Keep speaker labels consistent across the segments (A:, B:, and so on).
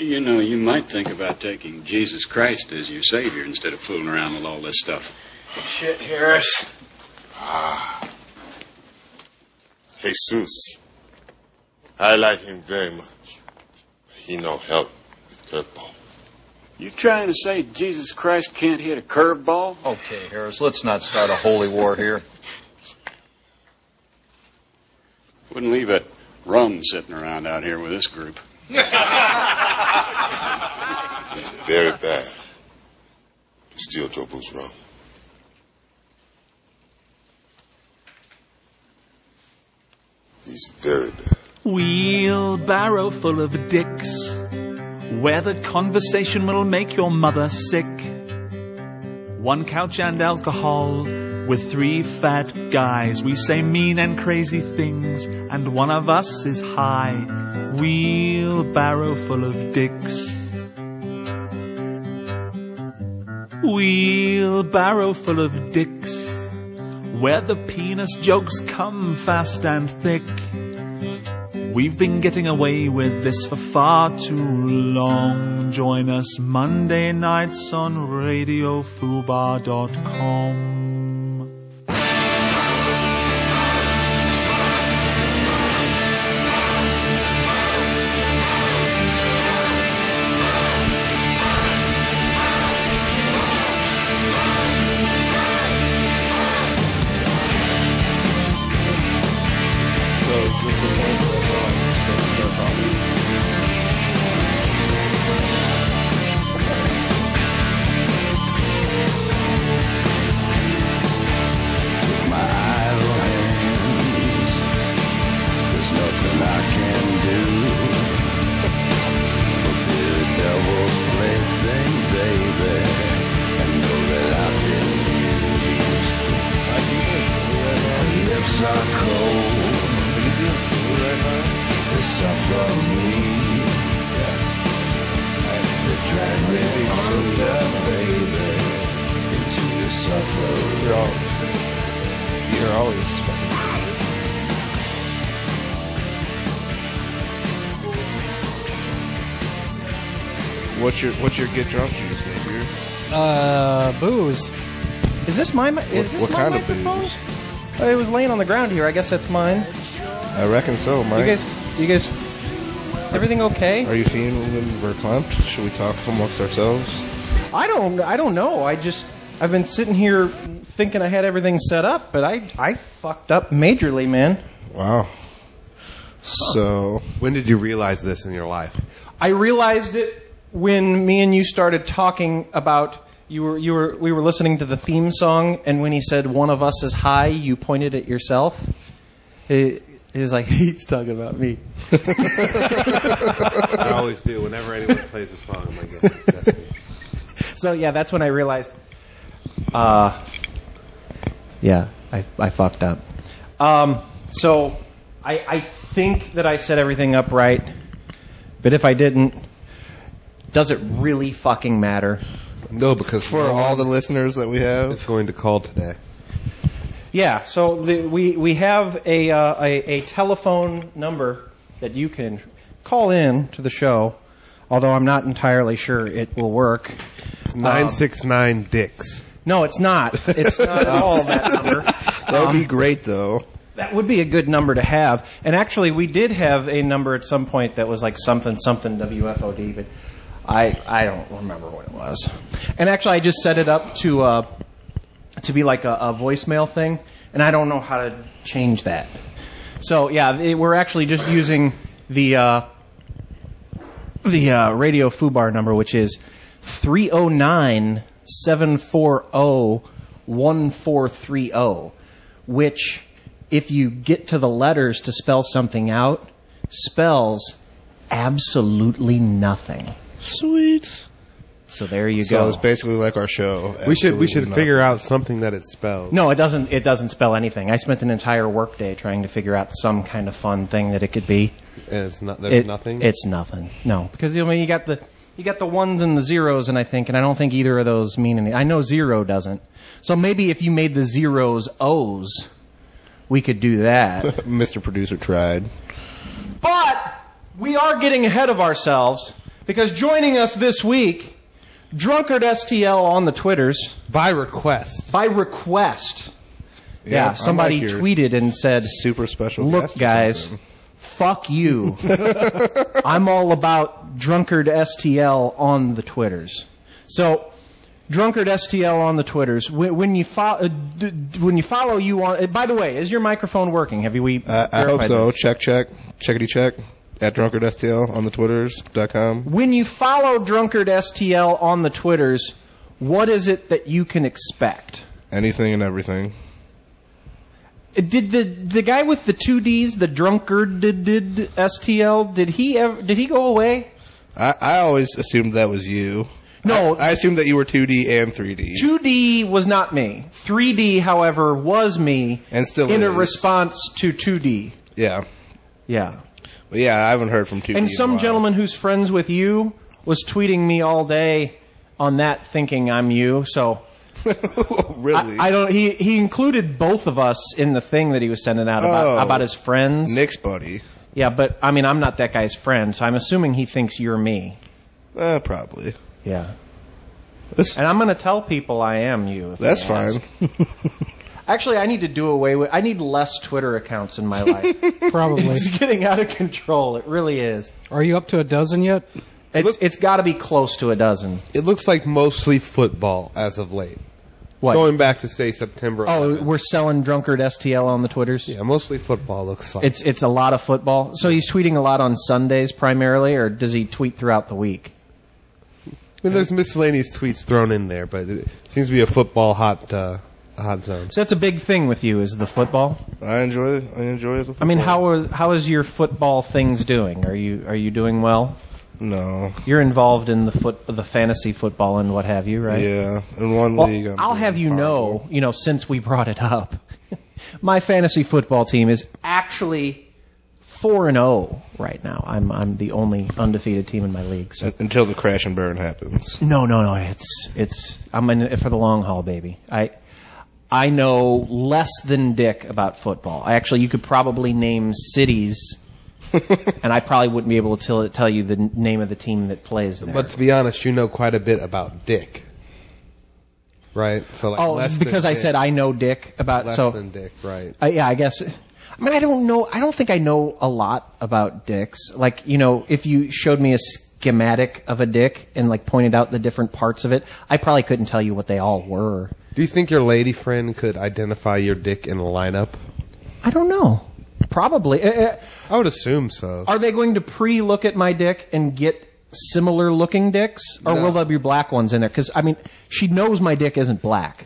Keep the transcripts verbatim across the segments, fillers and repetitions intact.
A: You know, you might think about taking Jesus Christ as your Savior instead of fooling around with all this stuff.
B: Shit, Harris.
C: Ah. Jesus. I like him very much. But he no help with curveball.
A: You trying to say Jesus Christ can't hit a curveball?
D: Okay, Harris, let's not start a holy war here.
A: Wouldn't leave that rum sitting around out here with this group.
C: It's very bad to steal Joe Boo's rum. He's very bad.
E: Wheelbarrow full of dicks, where the conversation will make your mother sick. One couch and alcohol with three fat guys. We say mean and crazy things, and one of us is high. Wheelbarrow full of dicks. Wheelbarrow full of dicks, where the penis jokes come fast and thick. We've been getting away with this for far too long. Join us Monday nights on radio fubar dot com.
F: What's your what's your get drunk juice, Napier?
B: Uh, booze. Is this my? Is this
F: what
B: my
F: kind
B: microphone?
F: of booze?
B: Oh, it was laying on the ground here. I guess that's mine.
F: I reckon so, Mike.
B: You guys, you guys, is everything okay?
F: Are you feeling verklempt? Should we talk amongst ourselves?
B: I don't. I don't know. I just. I've been sitting here thinking I had everything set up, but I I fucked up majorly, man.
F: Wow. So,
G: when did you realize this in your life?
B: I realized it when me and you started talking about you were you were we were listening to the theme song, and when he said one of us is high, you pointed at yourself. He, he's like, he's talking about me.
G: I always do. Whenever anyone plays a song, I'm like, that's me.
B: So yeah, that's when I realized. Uh, yeah, I I fucked up. Um, so I I think that I set everything up right, but if I didn't. Does it really fucking matter?
F: No, because for all the listeners that we have,
G: it's going to call today.
B: Yeah, so the, we we have a, uh, a a telephone number that you can call in to the show. Although I'm not entirely sure it will work.
G: It's nine six nine Dicks.
B: No, it's not. It's not at all that number.
F: That would um, be great, though.
B: That would be a good number to have. And actually, we did have a number at some point that was like something something W F O D, but. I I don't remember what it was. And actually, I just set it up to uh, to be like a, a voicemail thing, and I don't know how to change that. So yeah, it, we're actually just using the uh, the uh, Radio Fubar number, which is three oh nine, seven four oh, one four three oh, which, if you get to the letters to spell something out, spells absolutely nothing.
F: Sweet.
B: So there you
F: so
B: go.
F: So it's basically like our show.
G: We should we should
F: nothing.
G: figure out something that it spells.
B: No, it doesn't. It doesn't spell anything. I spent an entire workday trying to figure out some kind of fun thing that it could be.
G: And it's not. There's
B: it,
G: nothing.
B: It's nothing. No, because I mean you got the you got the ones and the zeros, and I think, and I don't think either of those mean anything. I know zero doesn't. So maybe if you made the zeros O's, we could do that.
F: Mister Producer tried.
B: But we are getting ahead of ourselves. Because joining us this week, Drunkard S T L on the Twitters.
G: By request.
B: By request. Yeah,
F: Yeah,
B: somebody
F: I'm like your
B: tweeted and said,
F: super special
B: look,
F: guest or
B: guys,
F: something."
B: fuck you. I'm all about Drunkard S T L on the Twitters. So, Drunkard S T L on the Twitters. When, when you follow, uh, d- d- when you follow you on. Uh, by the way, is your microphone working? Have you? We
F: Uh, I hope
B: verified
F: so.
B: this?
F: Check, check. Checkity check. At Drunkard S T L on the Twitters dot com.
B: When you follow Drunkard S T L on the Twitters, what is it that you can expect?
F: Anything and everything.
B: Did the the guy with the two D's, the Drunkard did, did S T L, did he ever, did he go away?
F: I, I always assumed that was you.
B: No.
F: I, I assumed that you were two D and three D.
B: two D was not me. three D, however, was me.
F: And still
B: in a
F: is.
B: response to two D.
F: Yeah.
B: Yeah.
F: But yeah, I haven't heard from two D.
B: And
F: in a
B: some
F: while.
B: gentleman who's friends with you was tweeting me all day on that, thinking I'm you. So
F: Really?
B: I, I don't. He he included both of us in the thing that he was sending out about
F: Oh.
B: about his friends.
F: Nick's buddy.
B: Yeah, but I mean, I'm not that guy's friend, so I'm assuming he thinks you're me.
F: Uh, probably.
B: Yeah.
F: That's,
B: And I'm going to tell people I am you. If
F: that's
B: they ask.
F: fine.
B: Actually, I need to do away with. I need less Twitter accounts in my life.
H: Probably.
B: It's getting out of control. It really is.
H: Are you up to a dozen yet?
B: It's
G: Look-
B: it's got to be close to a dozen.
G: It looks like mostly football as of late.
B: What?
G: Going back to, say, September
B: oh,
G: eleventh.
B: we're selling Drunkard S T L on the Twitters.
G: Yeah, mostly football looks like.
B: It's it's a lot of football. So he's tweeting a lot on Sundays primarily, or does he tweet throughout the week?
G: I mean, there's miscellaneous tweets thrown in there, but it seems to be a football hot uh, hot zone.
B: So that's a big thing with you, is the football.
F: I enjoy it. I enjoy it.
B: I mean, how is how is your football things doing? Are you are you doing well?
F: No.
B: You're involved in the foot the fantasy football and what have you, right?
F: Yeah. In one
B: Well,
F: league. I'm
B: I'll
F: doing
B: have you know,
F: horrible.
B: you know, since we brought it up, my fantasy football team is actually four and zero right now. I'm I'm the only undefeated team in my league. So
F: Until the crash and burn happens.
B: no, no, no. It's it's I'm in it for the long haul, baby. I I know less than Dick about football. I actually, you could probably name cities. And I probably wouldn't be able to tell, tell you the n- name of the team that plays there.
G: But to be honest, you know quite a bit about Dick, right? So like
B: oh,
G: less than
B: because I
G: Dick,
B: said I know Dick about
G: less
B: so.
G: than Dick, right?
B: Uh, yeah, I guess. I mean, I don't know. I don't think I know a lot about dicks. Like, you know, if you showed me a schematic of a dick and like pointed out the different parts of it, I probably couldn't tell you what they all were.
G: Do you think your lady friend could identify your dick in a lineup?
B: I don't know. Probably. Uh, uh,
G: I would assume so.
B: are they going to pre-look at my dick and get similar looking dicks, or
G: No.
B: will there be black ones in there? Because I mean, she knows my dick isn't black.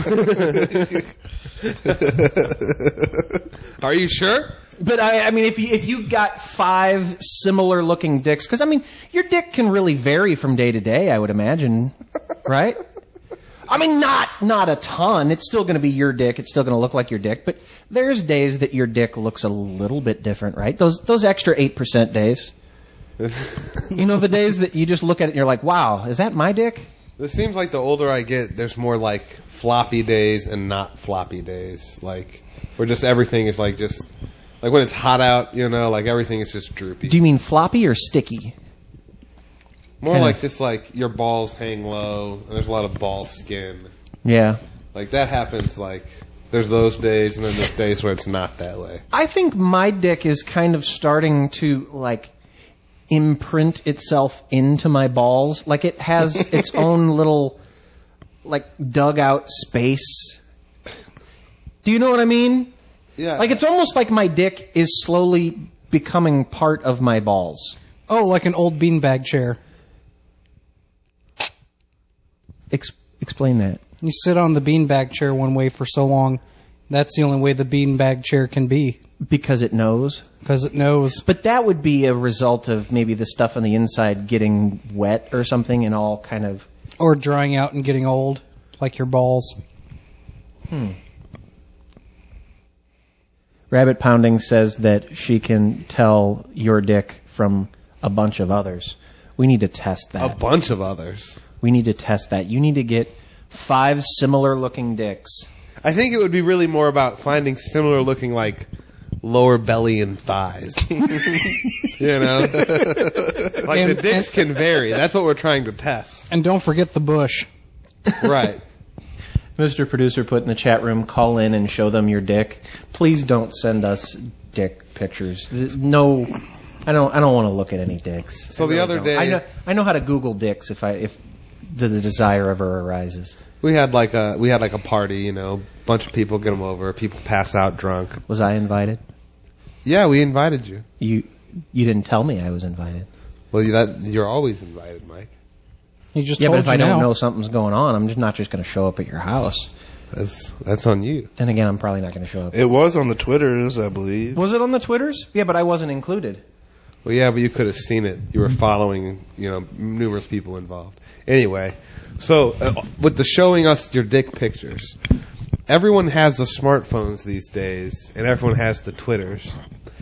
G: Are you sure?
B: But I, I mean, if you if you got five similar looking dicks, because I mean, your dick can really vary from day to day. I would imagine, right? I mean, not not a ton. It's still going to be your dick. It's still going to look like your dick. But there's days that your dick looks a little bit different, right? Those those extra eight percent days. You know, the days that you just look at it and you're like, "Wow, is that my dick?"
G: It seems like the older I get, there's more like floppy days and not floppy days. Like, where just everything is like just, like when it's hot out, you know, like everything is just droopy.
B: Do you mean floppy or sticky?
G: More
B: kinda-
G: like just like your balls hang low, and there's a lot of ball skin.
B: Yeah.
G: Like that happens like, there's those days, and then there's days where it's not that way.
B: I think my dick is kind of starting to like imprint itself into my balls. Like it has its own little like dugout space. Do you know what I mean?
G: Yeah.
B: Like it's almost like my dick is slowly becoming part of my balls.
H: Oh, like an old beanbag chair.
B: Ex- explain that.
H: You sit on the beanbag chair one way for so long, that's the only way the beanbag chair can be,
B: Because it knows.
H: because it knows.
B: But that would be a result of maybe the stuff on the inside getting wet or something and all kind of...
H: Or drying out and getting old, like your balls.
B: Rabbit Pounding says that she can tell your dick from a bunch of others. We need to test
G: A
B: that.
G: bunch of others.
B: We need to test that. You need to get five similar looking dicks.
G: I think it would be really more about finding similar looking like lower belly and thighs. You know? Like
H: And-
G: the dicks can vary. That's what we're trying to test.
H: And don't forget the bush.
G: Right.
B: Mister Producer put in the chat room, call in and show them your dick. Please don't send us dick pictures. No, I don't. I don't want to look at any dicks.
G: So
B: I
G: the
B: really
G: other
B: don't.
G: day-
B: I know. I know how to Google dicks if I if the, the desire ever arises.
G: We had like a we had like a party, you know, bunch of people get them over, people pass out drunk.
B: Was I invited?
G: Yeah, we invited you.
B: You you didn't tell me I was invited.
G: Well, you, that you're always invited, Mike.
H: He just
B: Yeah,
H: told
B: but if
H: you
B: I don't
H: now.
B: know something's going on, I'm just not just going to show up at your house.
G: That's that's on you.
B: Then again, I'm probably not going to show up.
F: It was on the Twitters, I believe.
B: Was it on the Twitters? Yeah, but I wasn't included.
G: Well, yeah, but you could have seen it. You were following, you know, numerous people involved. Anyway, so uh, with the showing us your dick pictures, everyone has the smartphones these days, and everyone has the Twitters.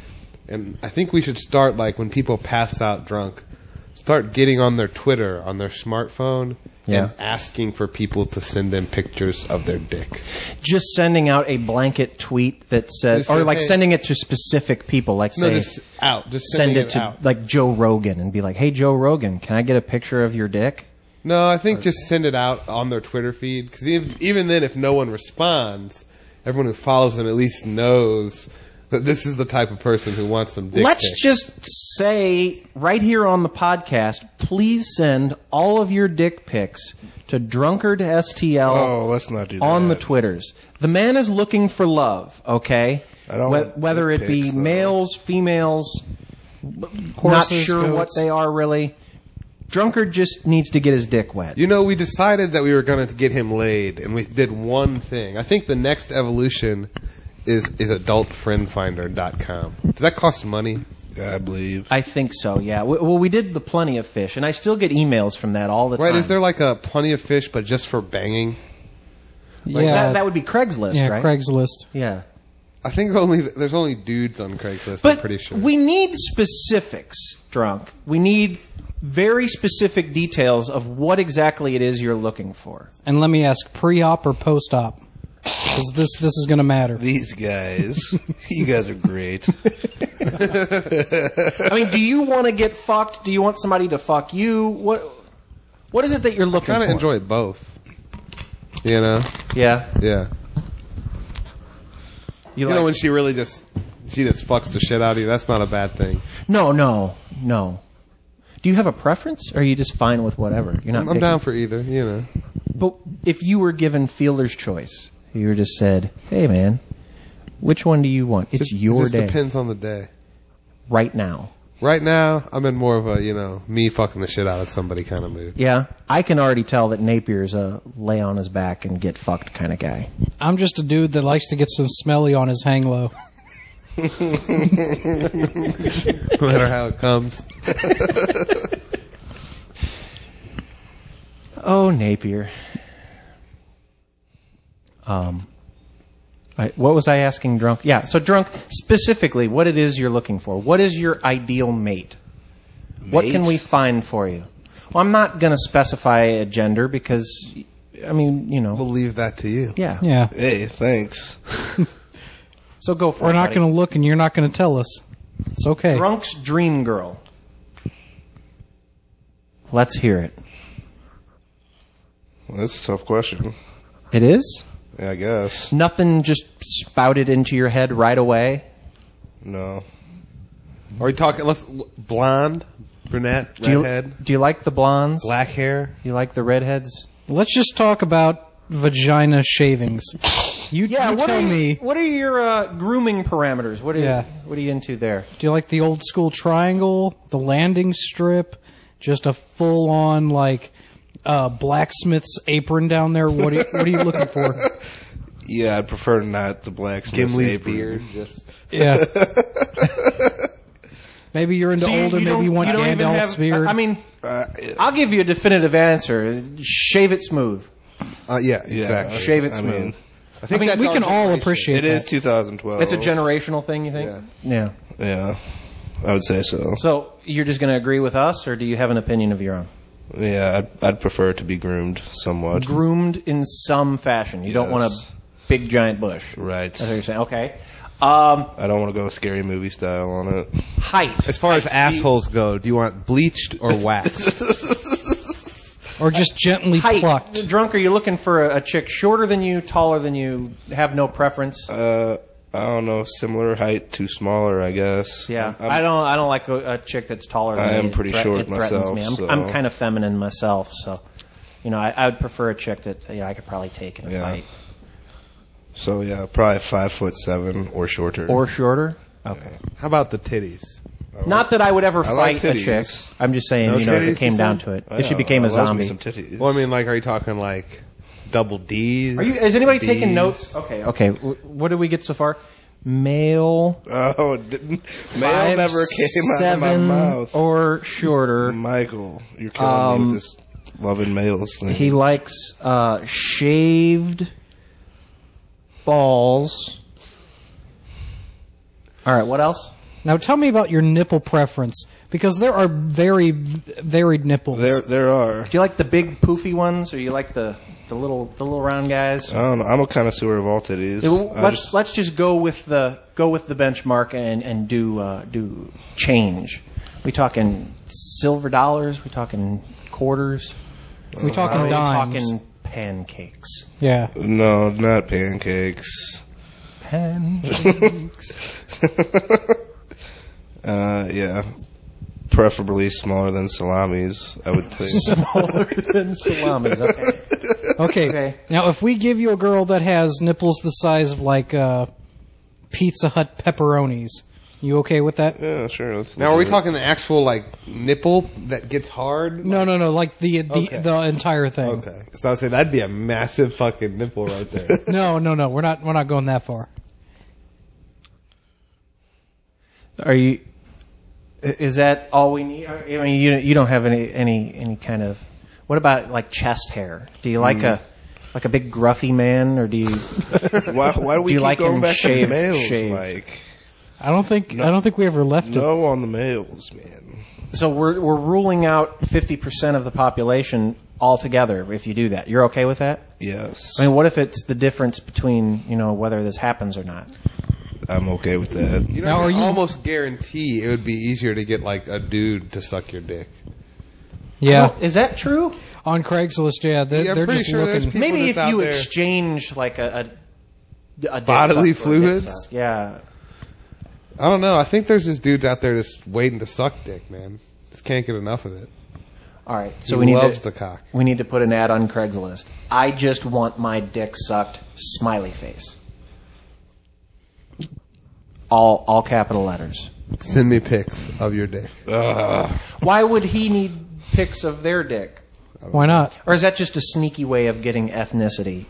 G: And I think we should start, like, when people pass out drunk, start getting on their Twitter, on their smartphone,
B: Yeah.
G: and asking for people to send them pictures of their dick.
B: Just sending out a blanket tweet that says,
G: Just
B: or
G: say,
B: like
G: hey-
B: sending it to specific people, like
G: No,
B: say,
G: just out. Just
B: send
G: sending
B: it to
G: out.
B: like Joe Rogan and be like, "Hey, Joe Rogan, can I get a picture of your dick?"
G: No, I think just send it out on their Twitter feed. Because even, even then, if no one responds, everyone who follows them at least knows that this is the type of person who wants some dick
B: Let's
G: pics.
B: just say right here on the podcast, please send all of your dick pics to Drunkard S T L
F: Oh, let's not do that.
B: on the Twitters. The man is looking for love, okay?
F: I don't
B: Wh-
F: want
B: Whether
F: dick
B: it be
F: pics, though.
B: males, females, not
H: Horses,
B: sure what
H: goats.
B: they are really. Drunkard just needs to get his dick wet.
G: You know, we decided that we were going to get him laid, and we did one thing. I think the next evolution is is adult friend finder dot com. Does that cost money?
F: Yeah, I believe.
B: I think so, yeah. W- Well, we did the Plenty of Fish, and I still get emails from that all the
G: Right,
B: time.
G: is there like a Plenty of Fish, but just for banging?
B: Like,
H: yeah,
B: that, that would be Craigslist,
H: yeah,
B: right?
H: Craigslist.
B: Yeah.
G: I think only there's only dudes on Craigslist, I'm
B: But
G: pretty sure.
B: we need specifics, Drunk. We need very specific details of what exactly it is you're looking for.
H: And let me ask, pre-op or post-op? Because this this is going to matter.
F: These guys, you guys are great.
B: I mean, do you want to get fucked? Do you want somebody to fuck you? What What is it that you're
G: I
B: looking
G: kind
B: for?
G: of enjoy both. You know?
B: Yeah.
G: Yeah.
B: You,
G: You
B: like,
G: know when she really just she just fucks the shit out of you. That's not a bad thing.
B: No, no, no. Do you have a preference, or are you just fine with whatever? You're not.
G: I'm, I'm
B: picky?
G: down for either. You know.
B: But if you were given fielder's choice, you were just said, "Hey, man, which one do you want? It's
G: It
B: your
G: just
B: day
G: depends on the day.
B: right now."
G: Right now, I'm in more of a you know me fucking the shit out of somebody kind of mood.
B: Yeah, I can already tell that Napier's a lay on his back and get fucked kind of guy.
H: I'm just a dude that likes to get some smelly on his hang low.
G: No matter how it comes.
B: Oh, Napier. Um, I, what was I asking Drunk? Yeah, so Drunk, specifically, what it is you're looking for. What is your ideal mate? What can
F: Mate?
B: we find for you? Well, I'm not going to specify a gender because, I mean, you know.
G: We'll leave that to you.
B: Yeah.
H: Yeah.
F: Hey, thanks.
B: So go for
H: We're
B: it.
H: not
B: buddy.
H: going to look and you're not going to tell us. It's okay.
B: Drunk's dream girl. Let's hear it.
F: Well, that's a tough question.
B: It is?
F: Yeah, I guess.
B: Nothing just spouted into your head right away?
F: No.
G: Are we talking let's blonde, brunette,
B: Do you,
G: redhead,
B: do you like the blondes?
G: black hair?
B: Do you like the redheads?
H: Let's just talk about vagina shavings. You, you
B: what
H: tell
B: are you-
H: me,
B: What are your uh, grooming parameters? What are
H: Yeah.
B: you, what are you into there?
H: do you like the old school triangle, the landing strip, just a full on like uh, blacksmith's apron down there? What are you, what are you looking for?
F: Yeah, I'd prefer not the blacksmith's
G: Gimli's
F: apron.
G: beard, just
H: Yeah. Maybe you're into
B: So
H: older.
B: you
H: maybe you
B: don't-
H: want
B: don't even
H: Gandalf's
B: have-
H: beard.
B: I mean,
F: Uh,
B: I'll give you a definitive answer. Shave it smooth.
G: uh, yeah,
F: yeah,
G: exactly.
B: Shave it
F: I
B: smooth.
F: mean,
G: I think
H: I mean,
G: that's
H: we
G: our
H: can all
G: generation.
H: appreciate
F: it is
H: that.
F: two thousand twelve.
B: It's a generational thing, you think?
G: Yeah.
B: Yeah.
F: Yeah, I would say so.
B: So you're just going to agree with us, or do you have an opinion of your own?
F: Yeah, I'd, I'd prefer to be groomed somewhat.
B: Groomed in some fashion. You don't want a
F: Yes.
B: big giant bush.
F: Right.
B: That's what you're saying. Okay. Um,
F: I don't want to go scary movie style on it.
B: height.
G: As far as assholes go, do you want bleached or waxed?
H: Or just gently
B: height.
H: plucked?
B: Drunk, are you looking for a, a chick shorter than you, taller than you, have no preference?
F: Uh, I don't know, similar height to smaller, I guess.
B: Yeah,
F: I'm,
B: I don't. I don't like a, a chick that's taller than
F: I
B: me.
F: am
B: It
F: pretty
B: thre-
F: short
B: it threatens
F: myself,
B: me. I'm,
F: so-
B: I'm kind of feminine myself, so you know, I, I would prefer a chick that you know, I could probably take in a
F: Yeah.
B: fight.
F: So yeah, probably five foot seven or shorter.
B: Or shorter. Okay.
G: How about the titties?
B: Not that I would ever
F: I like
B: fight a
F: titties.
B: chick. I'm just saying,
G: No
B: you know, if
G: titties,
B: it came
G: you
B: down
G: said?
B: to it,
F: I
B: if she
F: know,
B: became
F: I
B: a
F: love me
B: zombie.
F: some titties.
G: Well, I mean, like, are you talking like double D's?
B: Are you? Is anybody taking
G: D's?
B: notes? Okay. Okay. W- What did we get so far? Male.
F: Oh, it didn't, male
B: five,
F: never came out of my
B: seven
F: mouth.
B: or shorter.
F: Michael, you're killing
B: Um,
F: me with this loving males thing.
B: He likes uh, shaved balls. All right. What else?
H: Now tell me about your nipple preference, because there are very v- varied nipples.
F: there, there are.
B: Do you like the big poofy ones, or you like the, the little the little round guys?
F: I don't know. I'm a connoisseur of all titties.
B: Yeah, well,
F: I
B: let's
F: just-
B: let's just go with the go with the benchmark and and do uh, do change. We talking silver dollars? We talking quarters?
H: we talking
B: Are we
H: dimes.
B: talking pancakes?
H: Yeah.
F: no, not pancakes.
B: Pancakes.
F: Uh, yeah. Preferably smaller than salamis, I would think.
B: Smaller than salamis. Okay.
H: Okay.
B: Okay.
H: Now, if we give you a girl that has nipples the size of like uh, Pizza Hut pepperonis, you okay with that?
F: Yeah, sure. Let's
G: Now, are we
F: do it.
G: talking the actual like nipple that gets hard?
H: No, no, no. Like the the,
G: Okay.
H: the entire thing.
G: Okay, so I would say that'd be a massive fucking nipple right there.
H: No, no, no. We're not. We're not going that far.
B: Are you? Is that all we need? I mean, you you don't have any any any kind of. What about like chest hair? Do you like a like a big gruffy man, or do you?
F: Why, why do we
B: Do you
F: keep
B: like
F: going
B: him
F: back
B: shaved-
F: to males,
B: shaved?
F: Mike?
H: I don't think. I don't think we ever left it.
F: No on the males, man.
B: So we're we're ruling out fifty percent of the population altogether. If you do that, you're okay with that?
F: Yes.
B: I mean, what if it's the difference between you know whether this happens or not?
F: I'm okay with that.
G: You know,
H: Now,
G: I
H: are
G: can
H: you-
G: almost guarantee it would be easier to get like a dude to suck your dick.
H: Yeah.
B: Oh, is that true?
H: On Craigslist, yeah, they're,
G: Yeah, I'm
H: they're
G: pretty
H: just
G: sure there's
H: looking.
G: people
B: Maybe
G: that's
B: if you
G: out there-
B: exchange like a, a, a dick
G: Bodily
B: suck for a dick
G: fluids?
B: suck. Yeah.
G: I don't know. I think there's just dudes out there just waiting to suck dick, man. Just can't get enough of it.
B: All right. So
G: He
B: we need
G: loves
B: to
G: the cock.
B: we need to put an ad on Craigslist. I just want my dick sucked. Smiley face. All all capital letters.
G: Send me pics of your dick.
B: Why would he need pics of their dick?
H: Why not?
B: Or is that just a sneaky way of getting ethnicity?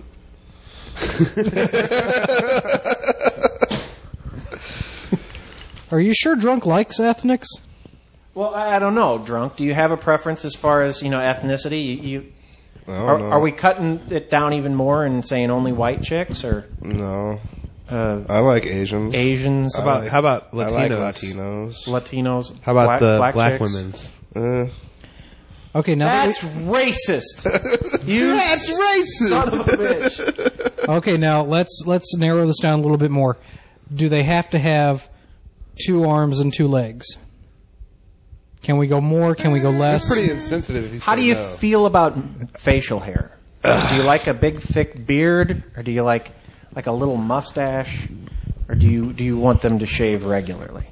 H: Are you sure Drunk likes ethnics?
B: Well, I I don't know, Drunk. Do you have a preference as far as you know ethnicity? You, you
F: I don't
B: are,
F: know.
B: are we cutting it down even more and saying only white chicks or
F: No.
B: uh,
F: I like Asians.
B: Asians?
G: How about how about
F: I like
G: Latinos?
F: Latinos.
B: Latinos?
G: How about
B: black,
G: the
B: black,
G: black,
B: chicks?
G: women's?
F: Uh,
H: Okay, now that
B: That's racist. You
F: That's racist.
B: son of a bitch.
H: we, okay, now let's let's narrow this down a little bit more. Do they have to have two arms and two legs? Can we go more? Can we go less?
G: That's pretty insensitive. If you
B: How
G: say
B: do you
G: no.
B: feel about facial hair? Do you like a big thick beard, or do you like like a little mustache, or do you do you want them to shave regularly?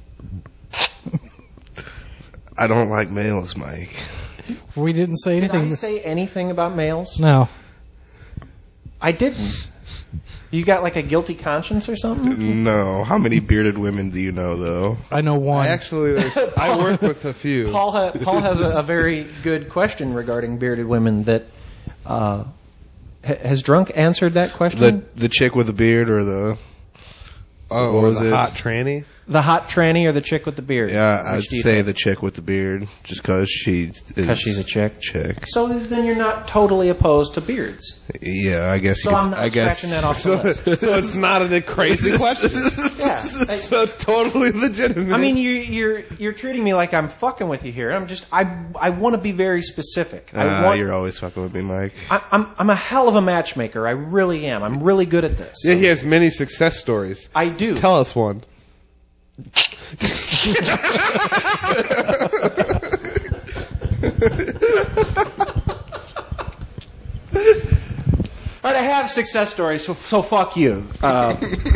F: I don't like males, Mike.
H: We didn't say
B: Did
H: anything.
B: I say anything about males?
H: No.
B: I didn't. You got like a guilty conscience or something?
F: No. How many bearded women do you know, though?
H: I know one.
G: I actually, there's, I work with a few.
B: Paul, ha- Paul has a, a very good question regarding bearded women. That uh, ha- has Drunk answered that question?
F: The the chick with the beard or the
G: Oh,
F: What
G: or
F: was
G: the
F: it?
G: hot tranny?
B: The hot tranny or the chick with the beard?
F: Yeah, I'd
B: Which do you
F: say
B: think?
F: the chick with the beard, just because she is.
B: Because she's a chick?
F: Chick.
B: So then you're not totally opposed to beards.
F: Yeah, I guess.
B: So
F: you
B: I'm
F: could,
B: not
F: I guess.
B: scratching that off the list.
G: So it's not a crazy question.
B: Yeah. I,
G: So it's totally legitimate.
B: I mean, you, you're you're treating me like I'm fucking with you here. I'm just I I want to be very specific. I
F: Uh,
B: want,
F: you're always fucking with me, Mike.
B: I, I'm I'm a hell of a matchmaker. I really am. I'm really good at this.
G: yeah, he has many success stories.
B: I do.
G: Tell us one.
B: But I have success stories, so so fuck you. Uh,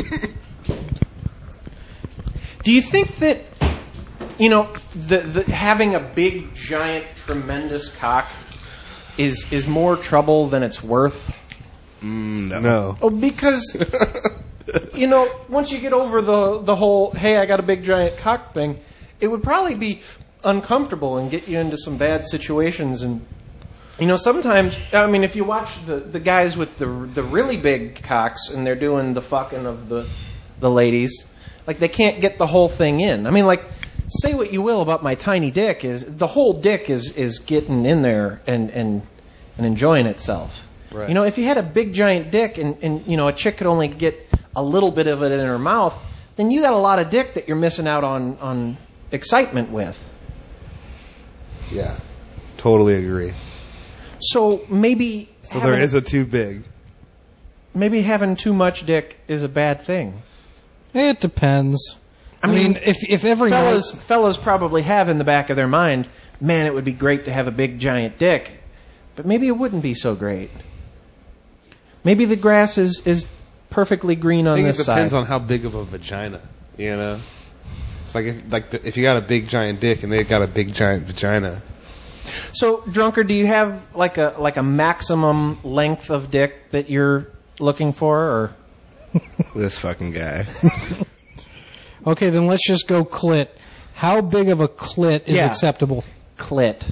B: do you think that you know the, the having a big, giant, tremendous cock is is more trouble than it's worth?
F: Mm, no.
G: No.
B: Oh, because you know, once you get over the the whole "hey, I got a big giant cock" thing, it would probably be uncomfortable and get you into some bad situations. And you know, sometimes, I mean, if you watch the, the guys with the the really big cocks and they're doing the fucking of the the ladies, like they can't get the whole thing in. I mean, like, say what you will about my tiny dick, is the whole dick is is getting in there and and and enjoying itself.
G: Right.
B: You know, if you had a big giant dick and, and you know a chick could only get a little bit of it in her mouth, then you got a lot of dick that you're missing out on, on excitement with.
G: Yeah. Totally agree.
B: So maybe
G: So
B: having,
G: there is a too big.
B: maybe having too much dick is a bad thing.
H: It depends. I,
B: I
H: mean,
B: mean,
H: if if every
B: Fellas,
H: night,
B: fellas probably have in the back of their mind, man, it would be great to have a big giant dick, but maybe it wouldn't be so great. Maybe the grass is, is perfectly green
G: I
B: on
G: think
B: this
G: it depends
B: side.
G: on how big of a vagina, you know? It's like if, like the, if you got a big giant dick and they got a big giant vagina.
B: So, Drunker, do you have like a like a maximum length of dick that you're looking for, or
F: This fucking guy.
H: okay, then let's just go clit. How big of a clit is
B: Yeah.
H: acceptable?
B: clit?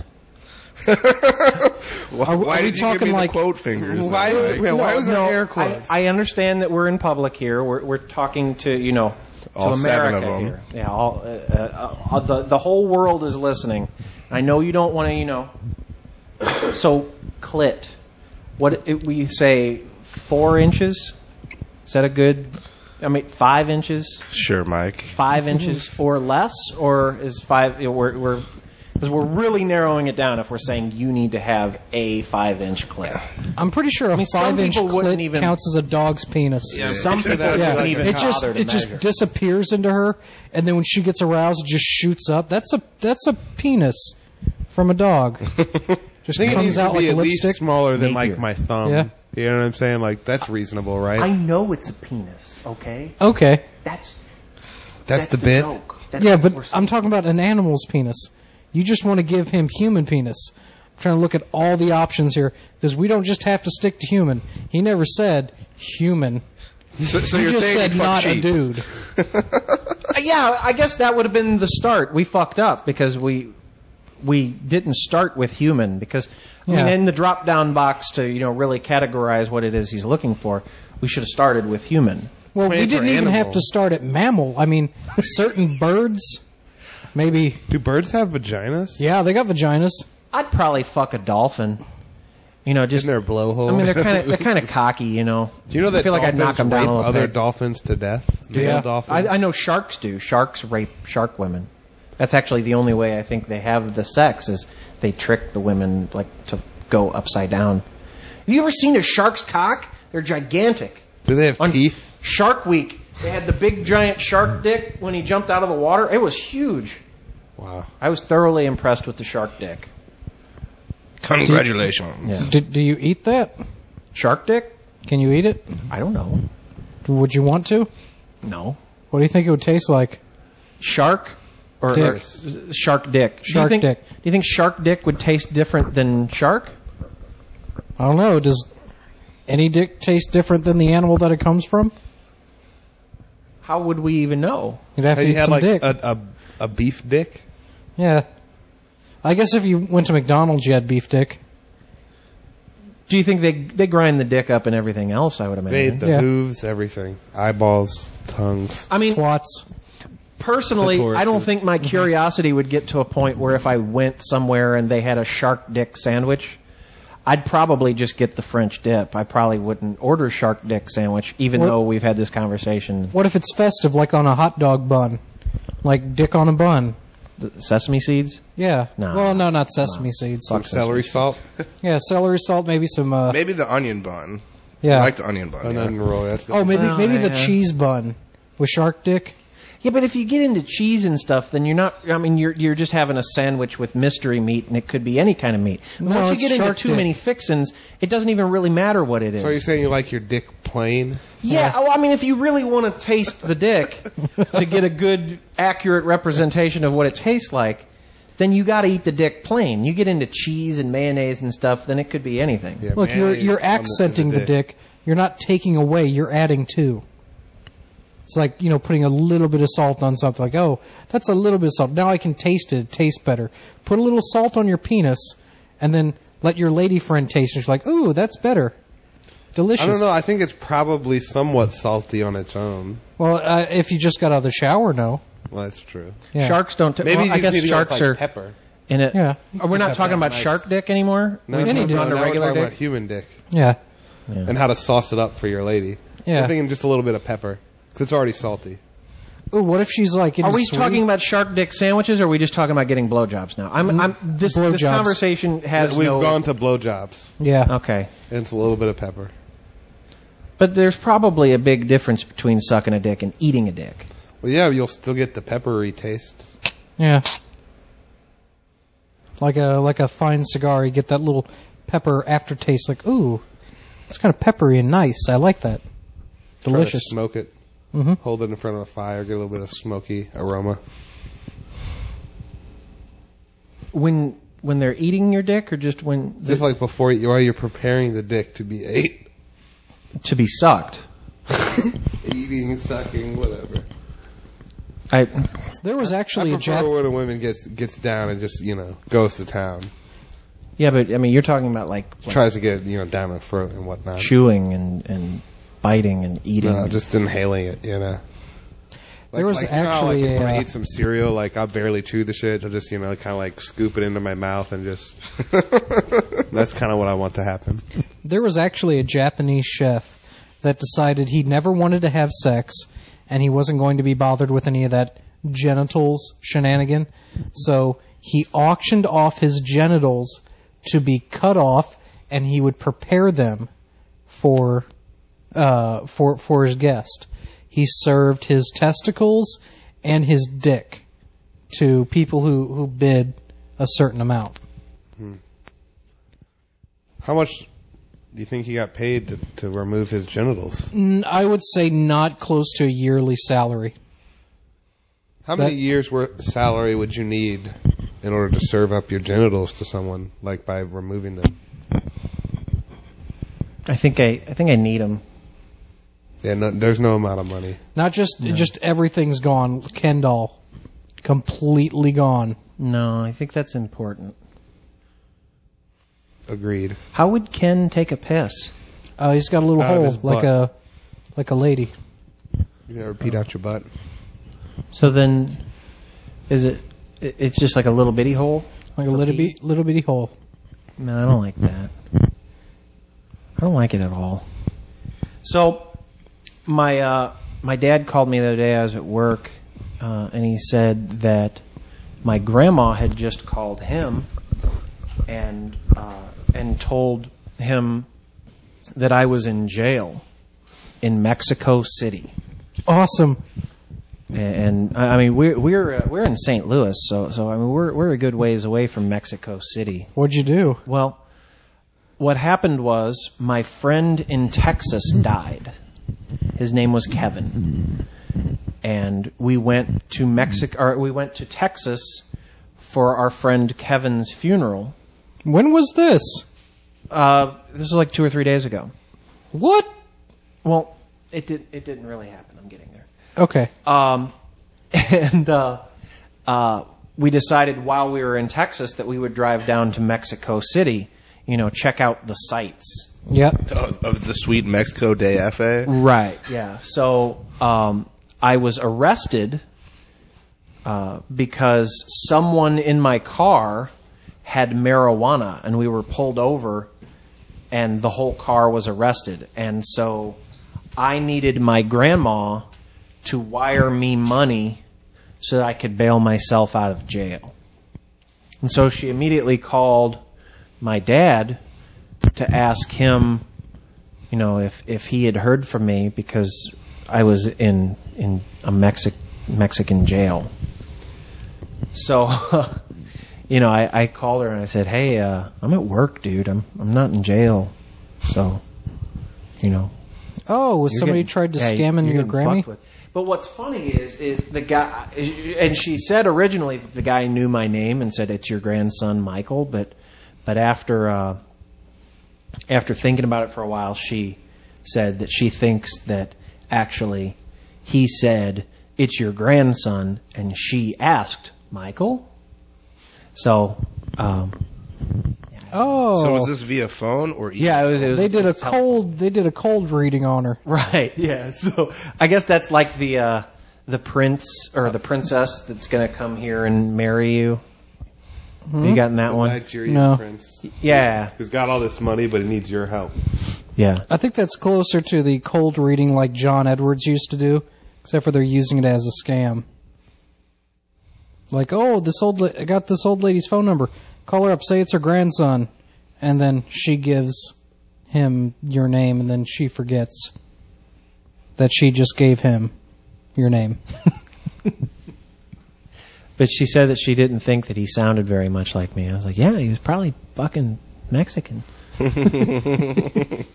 F: Why,
H: Are we- are we
F: did you
H: talking
F: give me
H: like-
F: the quote fingers?
G: Why
F: though,
G: is it-
F: Mike?
G: man, why was there
B: no,
G: air
B: I,
G: quotes?
B: I understand that we're in public here. We're we're talking to you know to
F: All seven
B: America
F: of 'em.
B: here. Yeah, all, uh, uh, uh, the the whole world is listening. I know you don't want to, you know. So clit, what it, we say, four inches? Is that a good? I mean, five inches,
F: Sure, Mike.
B: five inches or less, or is five? You know, we're we're because we're really narrowing it down if we're saying you need to have a five-inch clit.
H: I'm pretty sure a
B: mean, some
H: five-inch
B: people wouldn't
H: clit
B: even-
H: counts as a dog's penis.
F: Yeah,
B: Some
F: picture
B: people
F: that.
H: Yeah,
B: wouldn't even
H: it just
B: bother to
H: it just
B: measure.
H: disappears into her, and then when she gets aroused, it just shoots up. That's a that's a penis from a dog. Just
G: I think it
H: comes
G: needs
H: out
G: to be
H: like
G: at least
H: lipstick.
G: smaller than
B: Napier.
G: like my thumb.
H: Yeah.
G: You know what I'm saying? Like, that's reasonable, right?
B: I know it's a penis, okay?
H: Okay,
B: That's
G: that's, the bit.
B: joke. That's
H: yeah,
B: what we're
H: but
B: saying.
H: I'm talking about an animal's penis. You just want to give him human penis. I'm trying to look at all the options here because we don't just have to stick to human. He never said human.
F: So, so
H: He
F: you're
H: just
F: saying
H: said
F: he fucked
H: not a
F: sheep.
H: dude.
B: Uh, yeah, I guess that would have been the start. We fucked up because we we didn't start with human because I mean,
H: Yeah.
B: in the drop down box to you know really categorize what it is he's looking for, we should have started with human.
H: Well, we
G: Plant or
H: didn't even have
G: animal?
H: to start at mammal. I mean, certain birds, maybe.
G: Do birds have vaginas?
H: Yeah, they got vaginas.
B: I'd probably fuck a dolphin. You know, just
G: Isn't there a blowhole?
B: I mean, they're kind of they're kind of cocky, you know.
G: Do you know that
B: I feel like I'd knock
G: dolphins
B: them down
G: rape
B: a little
G: other
B: bit.
G: dolphins to death? Male
H: Yeah.
G: dolphins?
B: I, I know sharks do. Sharks rape shark women. That's actually the only way I think they have the sex is they trick the women like to go upside down. Have you ever seen a shark's cock? They're gigantic.
G: Do they have
B: On
G: teeth?
B: Shark Week, they had the big giant shark dick when he jumped out of the water. It was huge.
G: Wow.
B: I was thoroughly impressed with the shark dick.
F: Congratulations.
B: Yeah.
H: Do, do you eat that?
B: Shark dick?
H: Can you eat it?
B: I don't know.
H: Would you want to?
B: No.
H: What do you think it would taste like?
B: Shark or,
H: Dick.
B: or s- shark dick? do you
H: Shark
B: think,
H: dick.
B: Do you think shark dick would taste different than shark?
H: I don't know. Does any dick taste different than the animal that it comes from?
B: How would we even know?
H: You'd have
G: Have
H: to
G: you
H: eat
G: had
H: some
G: like
H: dick.
G: a, a a beef dick?
H: Yeah. I guess if you went to McDonald's, you had beef dick.
B: Do you think they they grind the dick up and everything else? I would
G: They
B: imagine.
G: ate the
H: Yeah.
G: hooves, everything, eyeballs, tongues.
B: I mean,
H: Twats.
B: personally,
G: Horses.
B: I don't think my curiosity would get to a point where if I went somewhere and they had a shark dick sandwich, I'd probably just get the French dip. I probably wouldn't order shark dick sandwich, even
H: What-
B: though we've had this conversation.
H: What if it's festive, like on a hot dog bun? Like dick on a bun?
B: The sesame seeds?
H: Yeah.
B: No.
H: Well, no, not sesame seeds.
G: Some celery salt.
H: Yeah, celery salt, maybe some. Uh,
F: Maybe the onion bun.
H: yeah.
F: I like the onion bun.
G: And
F: yeah.
G: then roll. That's
H: oh, maybe
B: Well,
H: maybe the
B: yeah.
H: cheese bun with shark dick.
B: Yeah, but if you get into cheese and stuff, then you're not. I mean, you're you're just having a sandwich with mystery meat, and it could be any kind of meat. But
H: No,
B: once you
H: it's
B: get into
H: shark
B: too
H: dick.
B: many fixins, it doesn't even really matter what it is.
G: So are you saying you like your dick plain?
B: Yeah, well, I mean, if you really want to taste the dick to get a good, accurate representation of what it tastes like, then you got to eat the dick plain. You get into cheese and mayonnaise and stuff, then it could be anything.
G: Yeah,
H: Look, you're
G: mayonnaise
H: you're
G: on the-
H: accenting the dick. You're not taking away. You're adding to. It's like, you know, putting a little bit of salt on something. Like, oh, that's a little bit of salt. Now I can taste it. It tastes better. Put a little salt on your penis, and then let your lady friend taste it. She's like, ooh, that's better. Delicious.
G: I don't know. I think it's probably somewhat salty on its own.
H: Well, uh, if you just got out of the shower, no.
G: Well, that's true.
H: Yeah.
B: Sharks don't. T-
G: Maybe
B: well,
G: you
B: I
G: just
B: guess
G: need to go with,
B: sharks
G: like,
B: are
G: pepper.
B: in it.
H: Yeah.
B: Oh, we're not
G: have
B: talking
G: that
B: about
G: nice-
B: shark dick anymore.
G: No,
B: We've
H: Any
B: moved
H: dick.
B: on to
G: now we're
B: regular
G: talking
B: dick.
G: about human dick
H: Yeah.
G: and how to sauce it up for your lady.
H: Yeah.
G: I'm thinking just a little bit of pepper because it's already salty.
H: Ooh, what if she's like into
B: Are we
H: sweet?
B: talking about shark dick sandwiches, or are we just talking about getting blowjobs now? I'm, I'm this, this
H: Blowjobs.
B: conversation has
G: We've
B: no.
G: gone to blowjobs,
H: Yeah.
B: Okay,
G: and it's a little bit of pepper.
B: but there's probably a big difference between sucking a dick and eating a dick.
G: Well, yeah, you'll still get the peppery taste.
H: Yeah. Like a like a fine cigar, you get that little pepper aftertaste. Like, ooh, it's kind of peppery and nice. I like that.
G: Try to
H: Delicious.
G: smoke it.
H: Mm-hmm.
G: Hold it in front of a fire. Get a little bit of smoky aroma.
B: When when they're eating your dick, or just when
G: Just like before you, while you're preparing the dick to be ate,
B: to be sucked.
G: eating, sucking, whatever.
B: I
H: There was actually
G: I
H: a
G: prefer
H: Jap-
G: when a woman gets gets down and just you know goes to town,
B: yeah, but I mean, you're talking about like, like
G: tries to get you know down her throat and whatnot.
B: chewing and and biting and eating.
G: No, just inhaling it, you know. Like,
H: There was
G: like, you know how,
H: actually
G: like,
H: a,
G: when I
H: uh,
G: eat some cereal, like I'll barely chew the shit. I'll just you know kind of like scoop it into my mouth and just. That's kind of what I want to happen.
H: there was actually a Japanese chef that decided he never wanted to have sex, and he wasn't going to be bothered with any of that genitals shenanigan. So he auctioned off his genitals to be cut off, and he would prepare them for uh, for for his guest. He served his testicles and his dick to people who, who bid a certain amount.
G: How much do you think he got paid to, to remove his genitals?
H: N- I would say not close to a yearly salary.
G: How many
H: That-
G: years' worth salary would you need in order to serve up your genitals to someone, like by removing them?
B: I think I I think I need them.
G: Yeah, no, there's no amount of money.
H: Not just just everything's gone. Ken doll, completely gone.
B: No, I think that's important.
G: Agreed.
B: How would Ken take a piss?
H: Uh, he's got a little
G: Out of
H: hole
G: his
H: like a like a lady.
G: You never peed out your butt.
B: So then, is it? it- It's just like a little bitty hole.
H: Like a
B: For
H: little
B: pee?
H: bit, little bitty hole.
B: Man, I don't like that. I don't like it at all. So, my uh, my dad called me the other day. I was at work, uh, and he said that my grandma had just called him and uh, and told him that I was in jail in Mexico City.
H: Awesome.
B: And, and I mean, we're we're uh, we're in Saint Louis, so so I mean, we're we're a good ways away from Mexico City.
H: What'd you do?
B: Well, what happened was my friend in Texas died. His name was Kevin, and we went to Mexico. Or we went to Texas for our friend Kevin's funeral.
H: When was this?
B: Uh, this was like two or three days ago.
H: What?
B: Well, it did. It didn't really happen. I'm getting there.
H: Okay.
B: Um, and uh, uh, we decided while we were in Texas that we would drive down to Mexico City, you know, check out the sights.
H: Yep.
F: Of, of the sweet Mexico Day F A.
B: Right. Yeah. So um, I was arrested uh, because someone in my car had marijuana, and we were pulled over, and the whole car was arrested. And so I needed my grandma to wire me money so that I could bail myself out of jail. And so she immediately called my dad to ask him, you know, if, if he had heard from me, because I was in in a Mexic, Mexican jail. So, you know, I, I called her and I said, hey, uh, I'm at work, dude. I'm I'm not in jail. So, you know.
H: Oh, was
B: You're
H: somebody
B: getting-
H: tried to
B: yeah,
H: scam in
B: you're
H: your
B: getting
H: Grammy?
B: fucked with. But what's funny is is the guy, and she said originally that the guy knew my name and said it's your grandson Michael, but but after uh, after thinking about it for a while, she said that she thinks that actually he said it's your grandson, and she asked Michael. So. Um,
H: Oh,
F: So was this via phone or email?
B: yeah, it was. It was
H: they did a
B: it's
H: cold. They did a cold reading on her.
B: Right. Yeah. So I guess that's like the uh, the prince or the princess that's going to come here and marry you. Have you gotten that
G: The
B: one?
G: Nigerian
H: No.
G: prince
B: Yeah.
G: who's got all this money, but he needs your help.
B: Yeah.
H: I think that's closer to the cold reading like John Edwards used to do, except for they're using it as a scam. Like, oh, this old la- I got this old lady's phone number. Call her up, say it's her grandson, and then she gives him your name, and then she forgets that she just gave him your name.
B: But she said that she didn't think that he sounded very much like me. I was like, yeah, he was probably fucking Mexican.
H: Did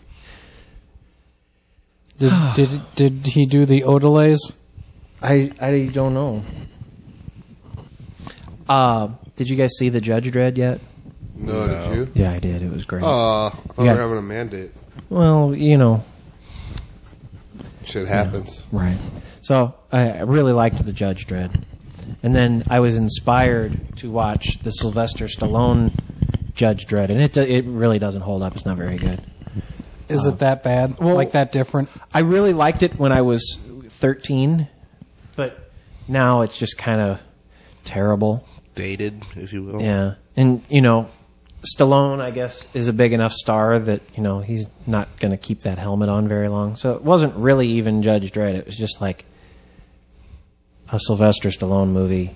H: did did he do the Odelays?
B: I I don't know. Uh, did you guys see the Judge Dredd yet?
G: No, did you?
B: Yeah, I did. It was great.
G: Oh, I thought
B: You
G: we
B: got-
G: were having a mandate.
B: Well, you know,
G: Shit happens.
B: right. So I I really liked the Judge Dredd. And then I was inspired to watch the Sylvester Stallone Judge Dredd, and it it really doesn't hold up. It's not very good.
H: Is it that bad?
B: well-
H: like that different?
B: I really liked it when I was thirteen, but now it's just kind of terrible.
F: Dated, if you will.
B: Yeah. And, you know, Stallone, I guess, is a big enough star that, you know, he's not going to keep that helmet on very long. So it wasn't really even Judge Dredd. It was just like a Sylvester Stallone movie.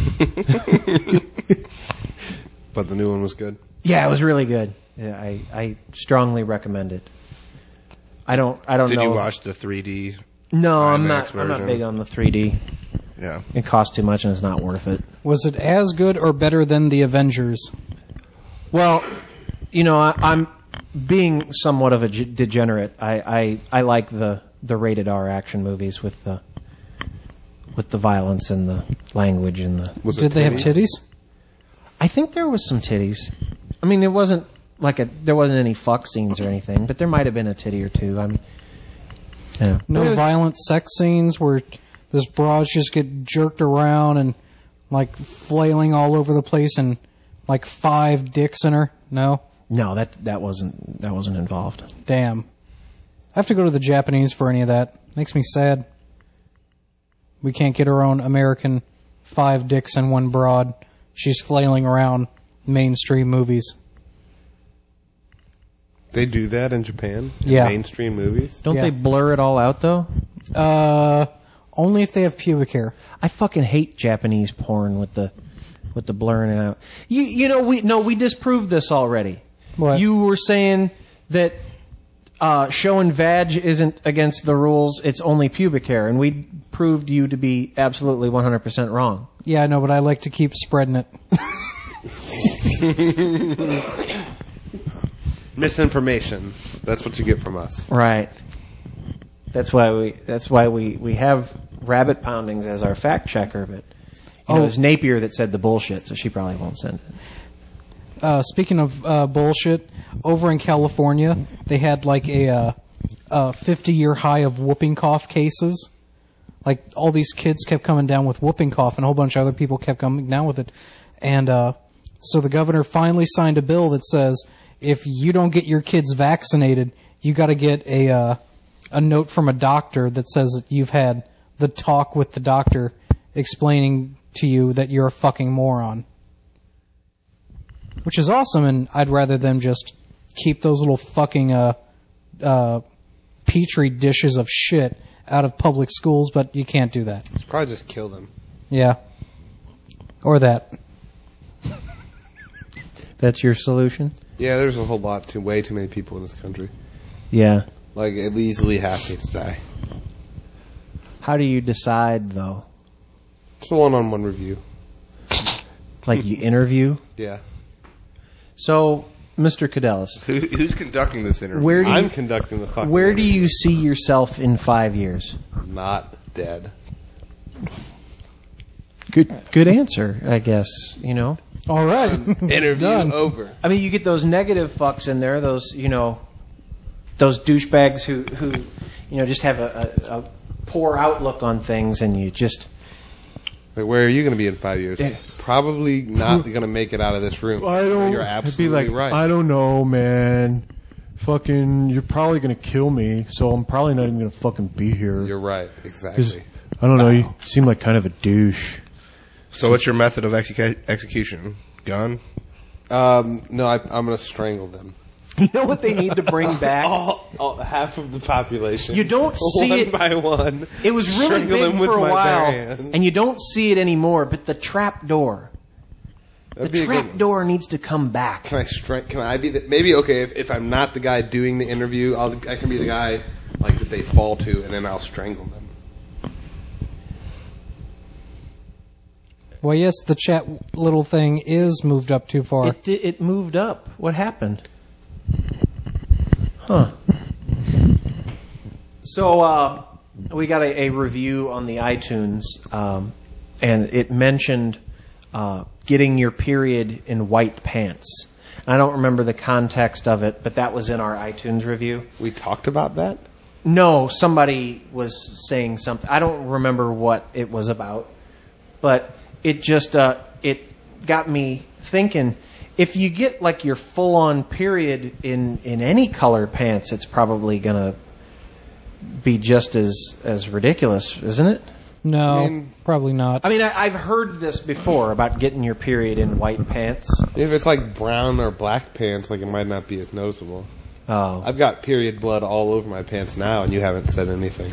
G: But the new one was good.
B: Yeah, it was really good. Yeah, I, I strongly recommend it. I don't I don't
F: Did
B: know.
F: you watch the three D?
B: No, I'm
F: IMAX
B: not I'm not
F: version?
B: big on the three D.
F: Yeah.
B: It costs too much and it's not worth it.
H: Was it as good or better than the Avengers?
B: Well, you know, I, I'm being somewhat of a g- degenerate. I, I, I like the, the rated R action movies with the with the violence and the language and the.
G: Was it
H: Did they have
G: titties?
H: titties?
B: I think there was some titties. I mean, it wasn't like a there wasn't any fuck scenes or anything, but there might have been a titty or two. I mean, yeah.
H: No
B: It was-
H: violent sex scenes where this bras just get jerked around and like flailing all over the place and like five dicks in her. No,
B: No, that that wasn't that wasn't involved.
H: damn. I have to go to the Japanese for any of that. Makes me sad. We can't get our own American five dicks and one broad. She's flailing around mainstream movies.
G: They do that in Japan? In
H: Yeah.
G: mainstream movies?
B: Don't
H: Yeah.
B: they blur it all out though?
H: Uh, only if they have pubic hair.
B: I fucking hate Japanese porn with the with the blurring it out. You you know we no we disproved this already.
H: What?
B: You were saying that uh, showing vag isn't against the rules; it's only pubic hair, and we proved you to be absolutely one hundred percent wrong.
H: Yeah, I know, but I like to keep spreading it.
G: Misinformation. That's what you get from us.
B: Right. That's why we that's why we, we have Rabbit Poundings as our fact checker, but you know,
H: Oh.
B: it was Napier that said the bullshit, so she probably won't send it.
H: Uh, speaking of uh, bullshit, over in California, they had like a uh, a fifty-year high of whooping cough cases. Like all these kids kept coming down with whooping cough, and a whole bunch of other people kept coming down with it. And uh, so the governor finally signed a bill that says if you don't get your kids vaccinated, you got to get a uh, a note from a doctor that says that you've had the talk with the doctor explaining to you that you're a fucking moron. Which is awesome, and I'd rather them just keep those little fucking uh, uh, petri dishes of shit out of public schools, but you can't do that.
G: It's probably just kill them.
H: Yeah. Or that.
B: That's your solution?
G: Yeah, there's a whole lot, too, way too many people in this country.
B: Yeah.
G: Like, at easily half need to die.
B: How do you decide, though?
G: It's a one-on-one review.
B: Like you interview?
G: Yeah.
B: So, Mister Cadellis,
F: Who, who's conducting this interview?
B: where do
G: I'm
B: you,
G: conducting the fucking
B: where do
G: interview.
B: you see yourself in five years?
G: Not dead.
B: Good, good answer, I guess. You know,
H: All right.
F: Interview
H: Done.
F: over.
B: I mean, you get those negative fucks in there, those you know, those douchebags who who you know just have a, a, a poor outlook on things, and you just
G: Like, where are you going to be in five years?
B: Yeah.
G: Probably not going to make it out of this room.
I: I don't.
G: You're
I: I'd
G: absolutely
I: be like,
G: right.
I: I don't know, man. Fucking, you're probably gonna kill me, so I'm probably not even gonna fucking be here.
G: You're right.
I: 'Cause,
G: Exactly.
I: I don't know. You seem like kind of a douche.
F: So what's your method of execu- execution? Gun?
G: Um, no, I, I'm going to strangle them.
B: you know what they need to bring back.
G: All, all, half of the population.
B: You don't see
G: one
B: it-
G: by one.
B: It was really
G: Strangle
B: big
G: them with
B: for a
G: my
B: while,
G: bare hands.
B: and you don't see it anymore. But the trap door,
G: That'd be
B: the
G: a good
B: trap
G: one.
B: door needs to come back.
G: Can I strike? Can I be the, maybe okay? If, if I'm not the guy doing the interview, I'll, I can be the guy like that they fall to, and then I'll strangle them.
H: Well, yes, the chat little thing is moved up too far.
B: It di- it moved up. What happened? Huh. So uh, we got a, a review on the iTunes, um, and it mentioned uh, getting your period in white pants. I don't remember the context of it, but that was in our iTunes review.
G: We talked about that.
B: No, somebody was saying something. I don't remember what it was about, but it just uh, it got me thinking. If you get like your full-on period in, in any color pants, it's probably gonna be just as as ridiculous, isn't it?
H: No,
G: I mean-
H: probably not.
B: I mean, I, I've heard this before about getting your period in white pants.
G: If it's like brown or black pants, like it might not be as noticeable.
B: Oh,
G: I've got period blood all over my pants now, and you haven't said anything.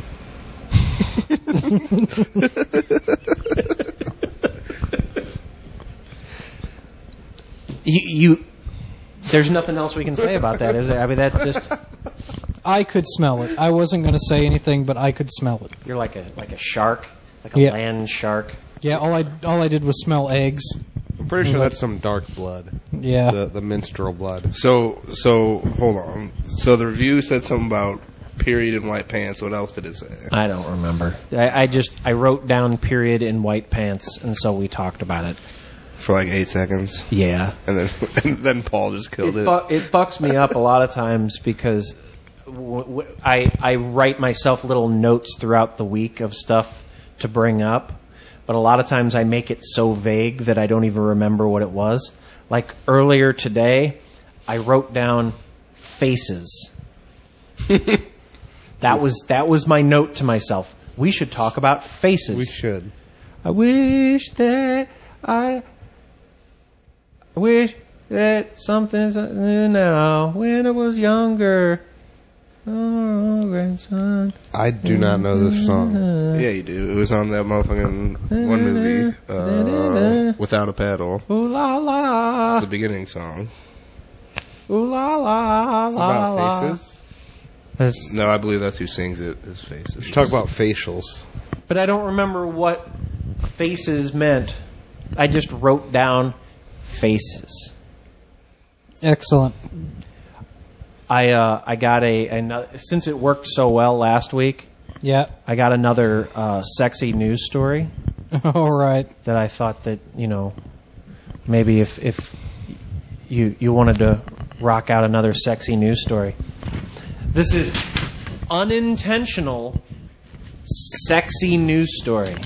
B: you, you. There's nothing else we can say about that, is there? I mean, that just
H: I could smell it. I wasn't going to say anything, but I could smell it.
B: you're like a like a shark, like a
H: Yeah.
B: land shark.
H: Yeah, all I all I did was smell eggs.
G: I'm pretty sure that's some dark blood.
H: Yeah.
G: The the menstrual blood.
F: So, so hold on. So the review said something about period in white pants. What else did it say?
B: I don't remember. I, I just I wrote down period in white pants, and so we talked about it.
F: For like eight seconds,
B: Yeah,
F: and then and then Paul just killed
B: it,
F: it.
B: fu- it fucks me up a lot of times because w- w- I I write myself little notes throughout the week of stuff to bring up, but a lot of times I make it so vague that I don't even remember what it was. Like earlier today, I wrote down faces. That was that was my note to myself. We should talk about faces.
G: We should.
B: I wish that I, I wish that something's new now when I was younger. Oh, grandson.
G: I do not know this song.
F: Yeah, you do. It was on that motherfucking one movie, uh, Without a Paddle.
B: Ooh la la.
F: It's the beginning song.
B: Ooh la la
G: It's
B: la
G: about
B: la.
G: faces.
B: That's-
F: No, I believe that's who sings it. His faces.
G: We should talk about facials.
B: But I don't remember what faces meant. I just wrote down faces.
H: Excellent.
B: I uh, I got a, a since it worked so well last week.
H: Yeah.
B: I got another uh, sexy news story
H: All right.
B: that I thought that you know maybe if if you you wanted to rock out another sexy news story. This is unintentional sexy news story.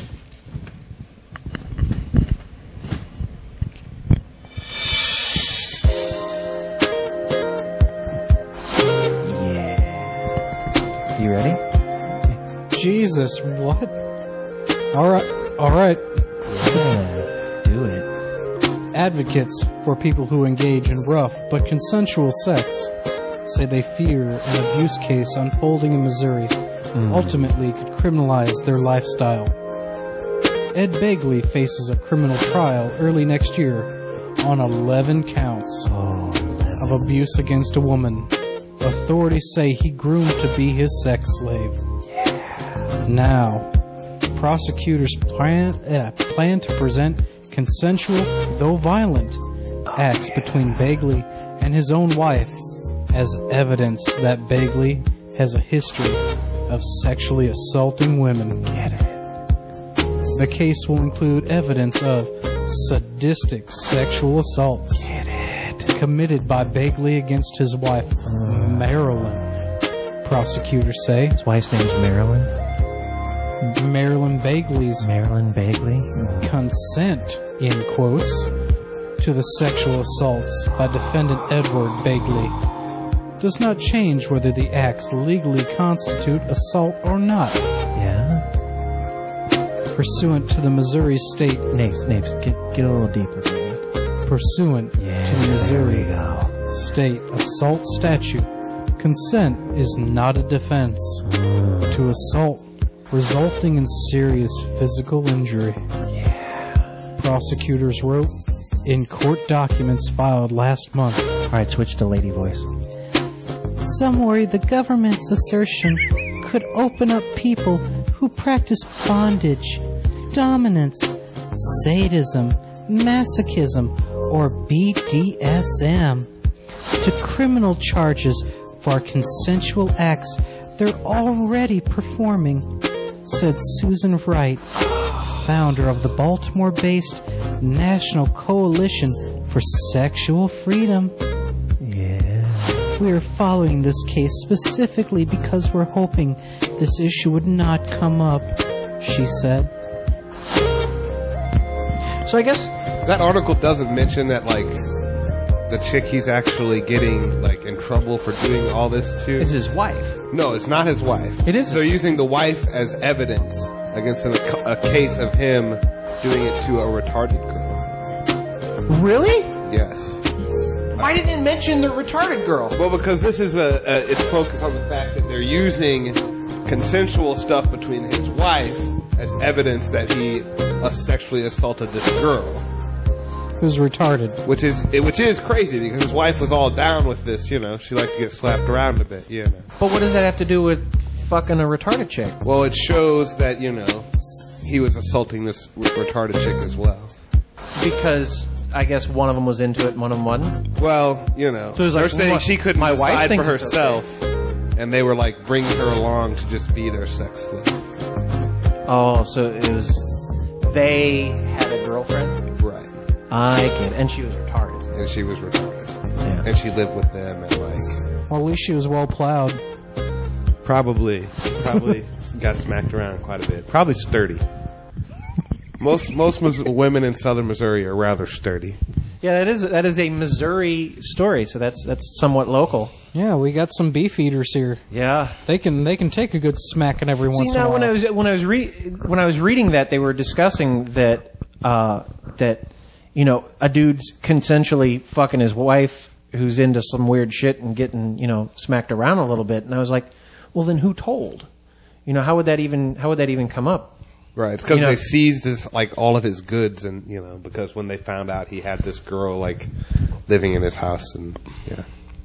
B: Yeah. You ready?
H: Jesus, what? All right. All right.
B: Yeah, do it.
H: Advocates for people who engage in rough but consensual sex say they fear an abuse case unfolding in Missouri mm. ultimately could criminalize their lifestyle. Ed Begley faces a criminal trial early next year on eleven counts
B: oh,
H: of abuse against a woman. Authorities say he groomed to be his sex slave.
B: Yeah.
H: Now, prosecutors plan, uh, plan to present consensual, though violent, oh, acts yeah. between Begley and his own wife as evidence that Begley has a history of sexually assaulting women.
B: Get it.
H: The case will include evidence of sadistic sexual assaults
B: Get it.
H: committed by Begley against his wife, uh. Marilyn. Prosecutors say.
B: His wife's name is Marilyn?
H: Marilyn Begley's
B: Marilyn Begley?
H: consent, in quotes, to the sexual assaults by defendant Edward Begley does not change whether the acts legally constitute assault or not.
B: Yeah?
H: Pursuant to the Missouri State...
B: Napes, Napes, get, get a little deeper, baby.
H: Pursuant
B: yeah,
H: to the Missouri
B: go.
H: State Assault Statute, consent is not a defense
B: mm.
H: to assault resulting in serious physical injury.
B: Yeah.
H: Prosecutors wrote in court documents filed last month.
B: All right, switch to lady voice.
H: Some worry the government's assertion could open up people who practice bondage, dominance, sadism, masochism, or B D S M to criminal charges for consensual acts they're already performing, said Susan Wright, founder of the Baltimore-based National Coalition for Sexual Freedom.
B: Yeah.
H: We are following this case specifically because we're hoping this issue would not come up, she said.
B: So I guess
G: that article doesn't mention that, like, the chick he's actually getting, like, in trouble for doing all this to
B: is his wife.
G: No, it's not his wife.
B: It is.
G: They're using the wife as evidence against an, a case of him doing it to a retarded girl.
B: Really?
G: Yes.
B: Why didn't it mention the retarded girl?
G: Well, because this is a, a it's focused on the fact that they're using consensual stuff between his wife as evidence that he uh, sexually assaulted this girl.
H: Who's retarded.
G: Which is which is crazy because his wife was all down with this, you know. She liked to get slapped around a bit, you know.
B: But what does that have to do with fucking a retarded chick?
G: Well, it shows that, you know, he was assaulting this retarded chick as well.
B: Because I guess one of them was into it and one of them wasn't?
G: Well, you know.
B: So it was like,
G: they're saying
B: what,
G: she couldn't
B: my
G: decide
B: wife
G: for herself,
B: okay.
G: And they were like bringing her along to just be their sex slave.
B: Oh, so it was they had a girlfriend?
G: Right.
B: I get it. And she was retarded.
G: And she was retarded.
B: Yeah.
G: And she lived with them and like...
H: Well, at least she was well plowed.
G: Probably. Probably got smacked around quite a bit. Probably sturdy. Most most women in southern Missouri are rather sturdy.
B: Yeah, that is that is a Missouri story, so that's that's somewhat local.
H: Yeah, we got some beef eaters here.
B: Yeah,
H: they can they can take a good smacking every
B: See,
H: once in a
B: now
H: while.
B: when I was when I was re- when I was reading that, they were discussing that uh, that you know a dude's consensually fucking his wife who's into some weird shit and getting you know smacked around a little bit, and I was like, well, then who told? You know, how would that even how would that even come up?
G: Right, it's because
B: you know,
G: they seized his like all of his goods, and you know, because when they found out he had this girl like living in his house, and yeah.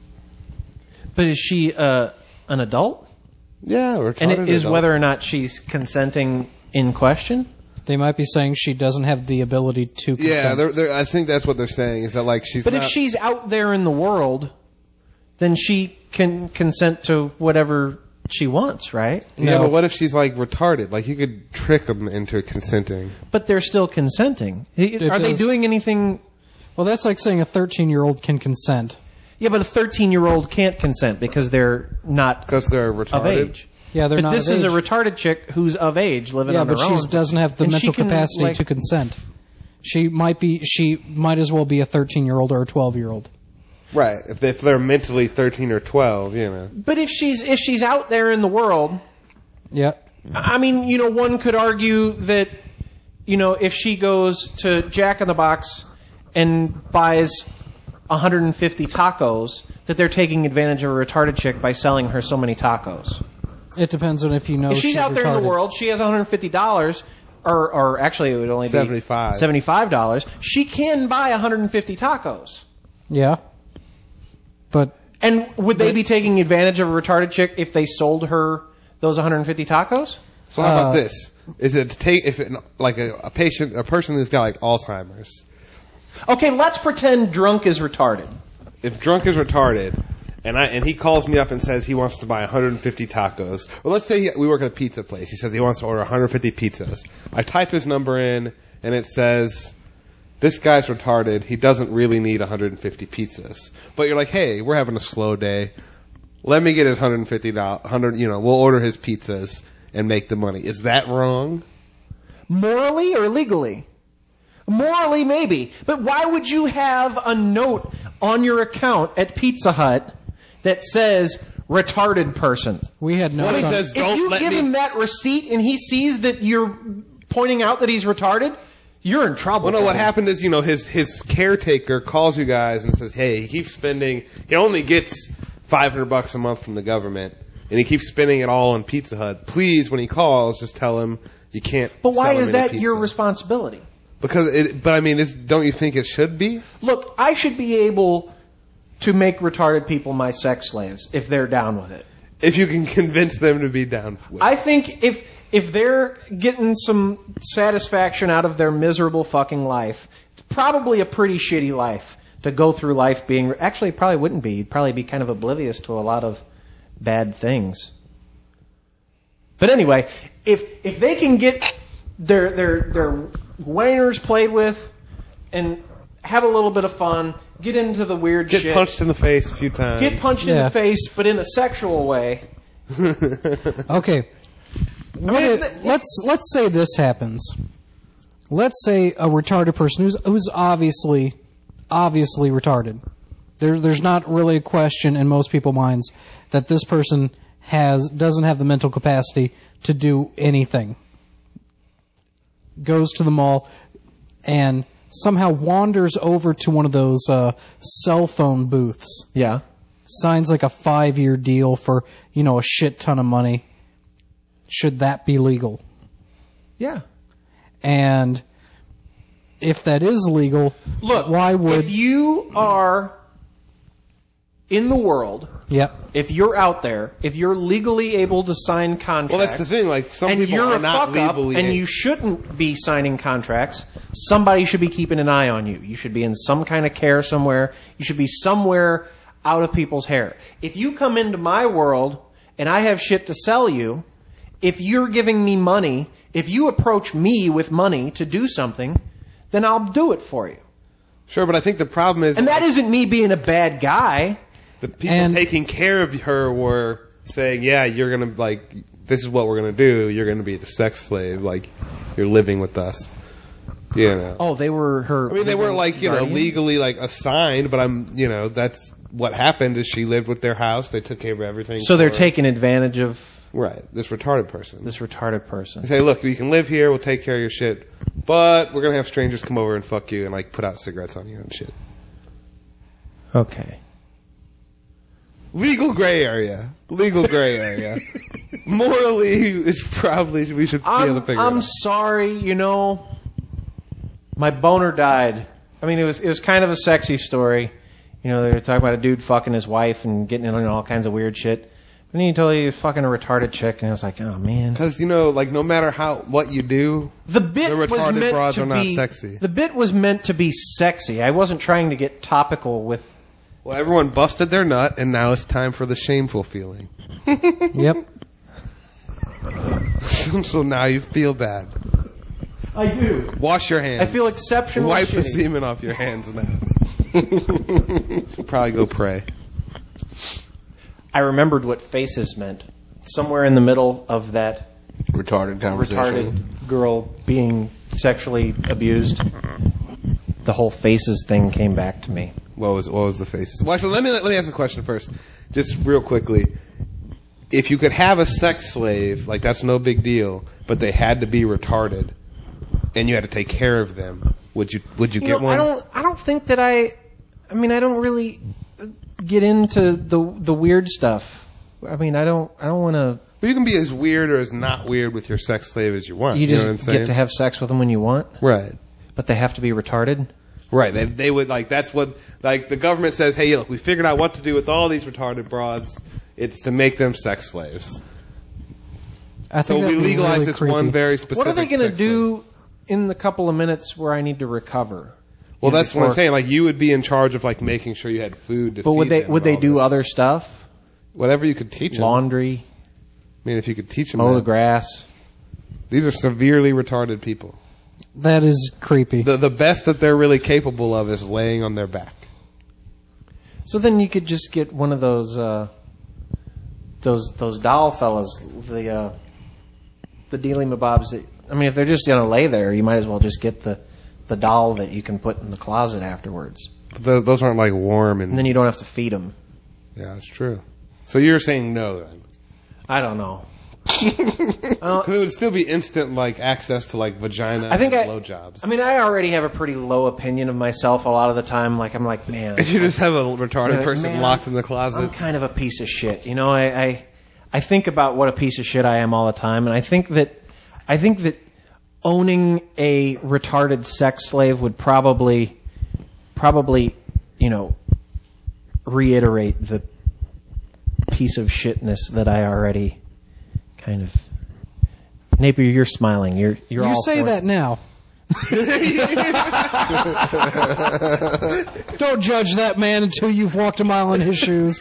B: But is she uh, an adult?
G: Yeah, or
B: and it is
G: adult.
B: whether or not she's consenting in question.
H: They might be saying she doesn't have the ability to consent.
G: Yeah, they're, they're, I think that's what they're saying. Is that like she's?
B: But
G: not,
B: if she's out there in the world, then she can consent to whatever she wants, right?
G: Yeah,
H: No.
G: but what if she's like retarded? Like you could trick them into consenting.
B: But they're still consenting.
H: It
B: Are they
H: does-
B: doing anything?
H: Well, that's like saying a thirteen-year-old can consent.
B: Yeah, but a thirteen-year-old can't consent because they're not
G: Because they're retarded.
B: of age.
H: Yeah, they're
B: but
H: not
B: this
H: of
B: is a
H: age.
B: retarded chick who's of age, living
H: Yeah,
B: on her
H: but she
B: own.
H: doesn't have the
B: And she
H: mental
B: can,
H: capacity
B: like-
H: to consent. She might be. She might as well be a thirteen-year-old or a twelve-year-old.
G: Right. If, they, if they're mentally thirteen or twelve, you know.
B: But if she's if she's out there in the world,
H: Yeah.
B: I mean, you know, one could argue that you know, if she goes to Jack in the Box and buys one hundred fifty tacos, that they're taking advantage of a retarded chick by selling her so many tacos.
H: It depends on if you know
B: If she's,
H: she's
B: out there
H: retarded.
B: in the world, she has one hundred fifty dollars, or, or actually it would only
G: seventy-five
B: be seventy-five dollars. She can buy one hundred fifty tacos.
H: Yeah. But
B: And would they be taking advantage of a retarded chick if they sold her those one hundred fifty tacos?
G: So how about
H: Uh,
G: this? Is it to take if it, like a, a patient, a person who's got like Alzheimer's?
B: Okay, let's pretend drunk is retarded.
G: If drunk is retarded, and I and he calls me up and says he wants to buy one hundred fifty tacos. Well, let's say he, we work at a pizza place. He says he wants to order one hundred fifty pizzas. I type his number in, and it says, this guy's retarded. He doesn't really need one hundred fifty pizzas. But you're like, hey, we're having a slow day. Let me get his one hundred fifty dollars. one hundred, you know, we'll order his pizzas and make the money. Is that wrong?
B: Morally or legally? Morally, maybe. But why would you have a note on your account at Pizza Hut that says retarded person?
H: we had no.
G: What he
H: son-
G: says,
B: If
G: don't
B: you
G: let
B: give
G: me.
B: him that receipt and he sees that you're pointing out that he's retarded, you're in trouble.
G: Well, no, what happened is, you know, his, his caretaker calls you guys and says, hey, he keeps spending, he only gets five hundred bucks a month from the government, and he keeps spending it all on Pizza Hut. Please, when he calls, just tell him you can't
B: But why
G: sell him
B: is
G: any
B: that
G: pizza.
B: your responsibility?
G: Because it, but I mean, is, don't you think it should be?
B: Look, I should be able to make retarded people my sex slaves if they're down with it.
G: If you can convince them to be down with it.
B: I think if if they're getting some satisfaction out of their miserable fucking life, it's probably a pretty shitty life to go through life being... Actually, it probably wouldn't be. You'd probably be kind of oblivious to a lot of bad things. But anyway, if if they can get their their their wieners played with and have a little bit of fun, get into the weird
G: Get
B: shit,
G: punched in the face a few times.
B: get punched in
H: Yeah.
B: the face, but in a sexual way.
H: Okay. What
B: it's
H: it-
B: the-
H: let's let's say this happens. Let's say a retarded person who's who's obviously obviously retarded. There there's not really a question in most people's minds that this person has doesn't have the mental capacity to do anything. Goes to the mall and somehow wanders over to one of those uh, cell phone booths.
B: Yeah.
H: Signs like a five-year deal for, you know, a shit ton of money. Should that be legal?
B: Yeah.
H: And if that is legal,
B: Look,
H: why would...
B: if you are in the world,
H: Yep.
B: if you're out there, if you're legally able to sign contracts,
G: Well, that's the thing. Like, some
B: and
G: people
B: you're
G: are
B: a
G: not
B: fuck up,
G: legally...
B: and you shouldn't be signing contracts, somebody should be keeping an eye on you. You should be in some kind of care somewhere. You should be somewhere out of people's hair. If you come into my world and I have shit to sell you, if you're giving me money, if you approach me with money to do something, then I'll do it for you.
G: Sure, but I think the problem is...
B: And that isn't me being a bad guy.
G: The people
H: And-
G: taking care of her were saying, yeah, you're going to, like, this is what we're going to do. You're going to be the sex slave. Like, you're living with us. You know.
B: Oh, they were her...
G: I mean, they weren't, like, you know,
B: guardian?
G: legally, like, assigned, but I'm, you know, that's what happened is she lived with their house. They took care of everything.
B: So they're
G: for her.
B: taking advantage of
G: Right, this retarded person.
B: this retarded person.
G: They say, look, you can live here. We'll take care of your shit. But we're going to have strangers come over and fuck you and, like, put out cigarettes on you and shit.
B: Okay.
G: Legal gray area. Legal gray area. Morally, is probably we should be able
B: I'm,
G: to figure
B: I'm
G: it out.
B: sorry, you know, my boner died. I mean, it was it was kind of a sexy story. You know, they were talking about a dude fucking his wife and getting in on all kinds of weird shit. But then he told you he was fucking a retarded chick, and I was like, oh man.
G: Because, you know, like, no matter how what you do,
B: The bit
G: the
B: was
G: retarded
B: meant
G: broads
B: to
G: are not
B: be
G: sexy.
B: The bit was meant to be sexy. I wasn't trying to get topical with.
G: Well, everyone busted their nut, and now it's time for the shameful feeling.
H: Yep.
G: So now you feel bad.
B: I do.
G: Wash your hands.
B: I feel exceptionally
G: Wipe the
B: shitty.
G: semen off your hands now. So probably go pray.
B: I remembered what faces meant. Somewhere in the middle of that
F: Retarded conversation.
B: retarded girl being sexually abused, the whole faces thing came back to me.
G: What was what was the faces? Well, actually, let me let me ask a question first, just real quickly. If you could have a sex slave, like that's no big deal, but they had to be retarded, and you had to take care of them, would you would you,
B: You
G: get
B: know,
G: one?
B: I don't. I don't think that I. I mean, I don't really get into the the weird stuff. I mean, I don't. I don't want to.
G: But you can be as weird or as not weird with your sex slave as you want.
B: You
G: You,
B: just
G: know what I'm saying?
B: get to have sex with them when you want,
G: right.
B: but they have to be retarded.
G: Right. They they would like that's what like the government says. Hey, look, we figured out what to do with all these retarded broads. It's to make them sex slaves.
H: I
G: So
H: think
G: we
H: that'd be
G: legalize
H: really
G: this
H: creepy.
G: one very specific.
B: What are they going to
G: sex slave.
B: do in the couple of minutes where I need to recover?
G: Well,
B: You know,
G: that's what I'm
B: before-
G: saying. Like you would be in charge of like making sure you had food to
B: But
G: feed
B: would they
G: them
B: would
G: and
B: they
G: all
B: do
G: this.
B: other stuff?
G: Whatever you could teach them.
B: Laundry,
G: I mean, if you could teach them.
B: mow the
G: that.
B: grass.
G: These are severely retarded people.
H: That is creepy.
G: The the best that they're really capable of is laying on their back.
B: So then you could just get one of those uh, those those doll fellas, the uh, the dealy mabobs. That, I mean, if they're just going to lay there, you might as well just get the the doll that you can put in the closet afterwards,
G: But the, those aren't like warm and,
B: and then you don't have to feed them.
G: yeah, that's true. So you're saying no then?
B: I don't know.
G: Because it would still be instant like access to like vagina
B: I think I.
G: and blowjobs.
B: I mean, I already have a pretty low opinion of myself a lot of the time. Like I'm like, man,
G: if you just have a retarded
B: Yeah,
G: person
B: man,
G: locked in the
B: I'm
G: closet,
B: kind of a piece of shit. You know, I, I I think about what a piece of shit I am all the time, and I think that I think that owning a retarded sex slave would probably probably you know reiterate the piece of shitness that I already kind of. Napier, you're smiling. You're you're
H: you
B: all
H: say
B: for it.
H: that now. Don't judge that man until you've walked a mile in his shoes.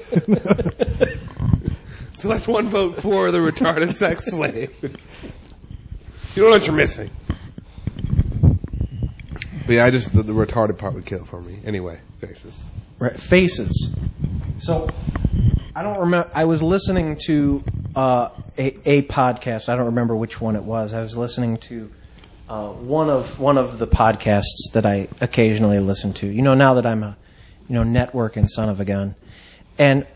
G: so that's one vote for the retarded sex slave. You know what you're missing. But yeah, I just the, the retarded part would kill it for me. Anyway, faces.
B: Right, faces. So I don't remember. I was listening to uh, a, a podcast. I don't remember which one it was. I was listening to uh, one of one of the podcasts that I occasionally listen to. You know, now that I'm a you know networking son of a gun, and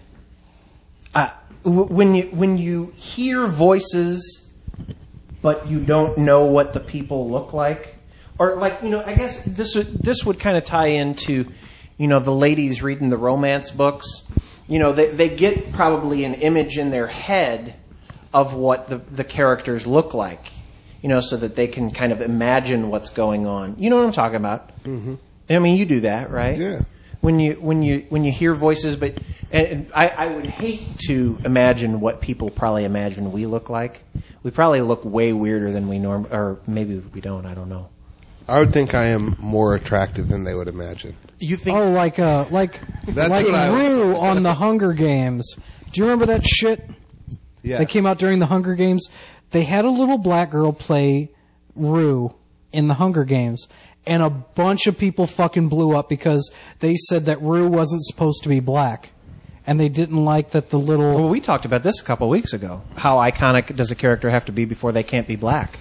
B: I, w- when you when you hear voices, but you don't know what the people look like, or like you know, I guess this would this would kind of tie into you know the ladies reading the romance books. You know, they, they get probably an image in their head of what the, the characters look like, you know, so that they can kind of imagine what's going on. You know what I'm talking about? Mm-hmm. I mean, you do that, right?
G: Yeah.
B: When you when you when you hear voices, but and I, I would hate to imagine what people probably imagine we look like. We probably look way weirder than we norm, or maybe we don't. I don't know.
G: I would think I am more attractive than they would imagine.
B: You think?
H: Oh, like uh, like
G: That's
H: like
G: what I-
H: Rue on the Hunger Games. Do you remember that shit?
G: Yeah.
H: That came out during the Hunger Games. They had a little black girl play Rue in the Hunger Games, and a bunch of people fucking blew up because they said that Rue wasn't supposed to be black, and they didn't like that the little.
B: Well, we talked about this a couple of weeks ago. How iconic does a character have to be before they can't be black?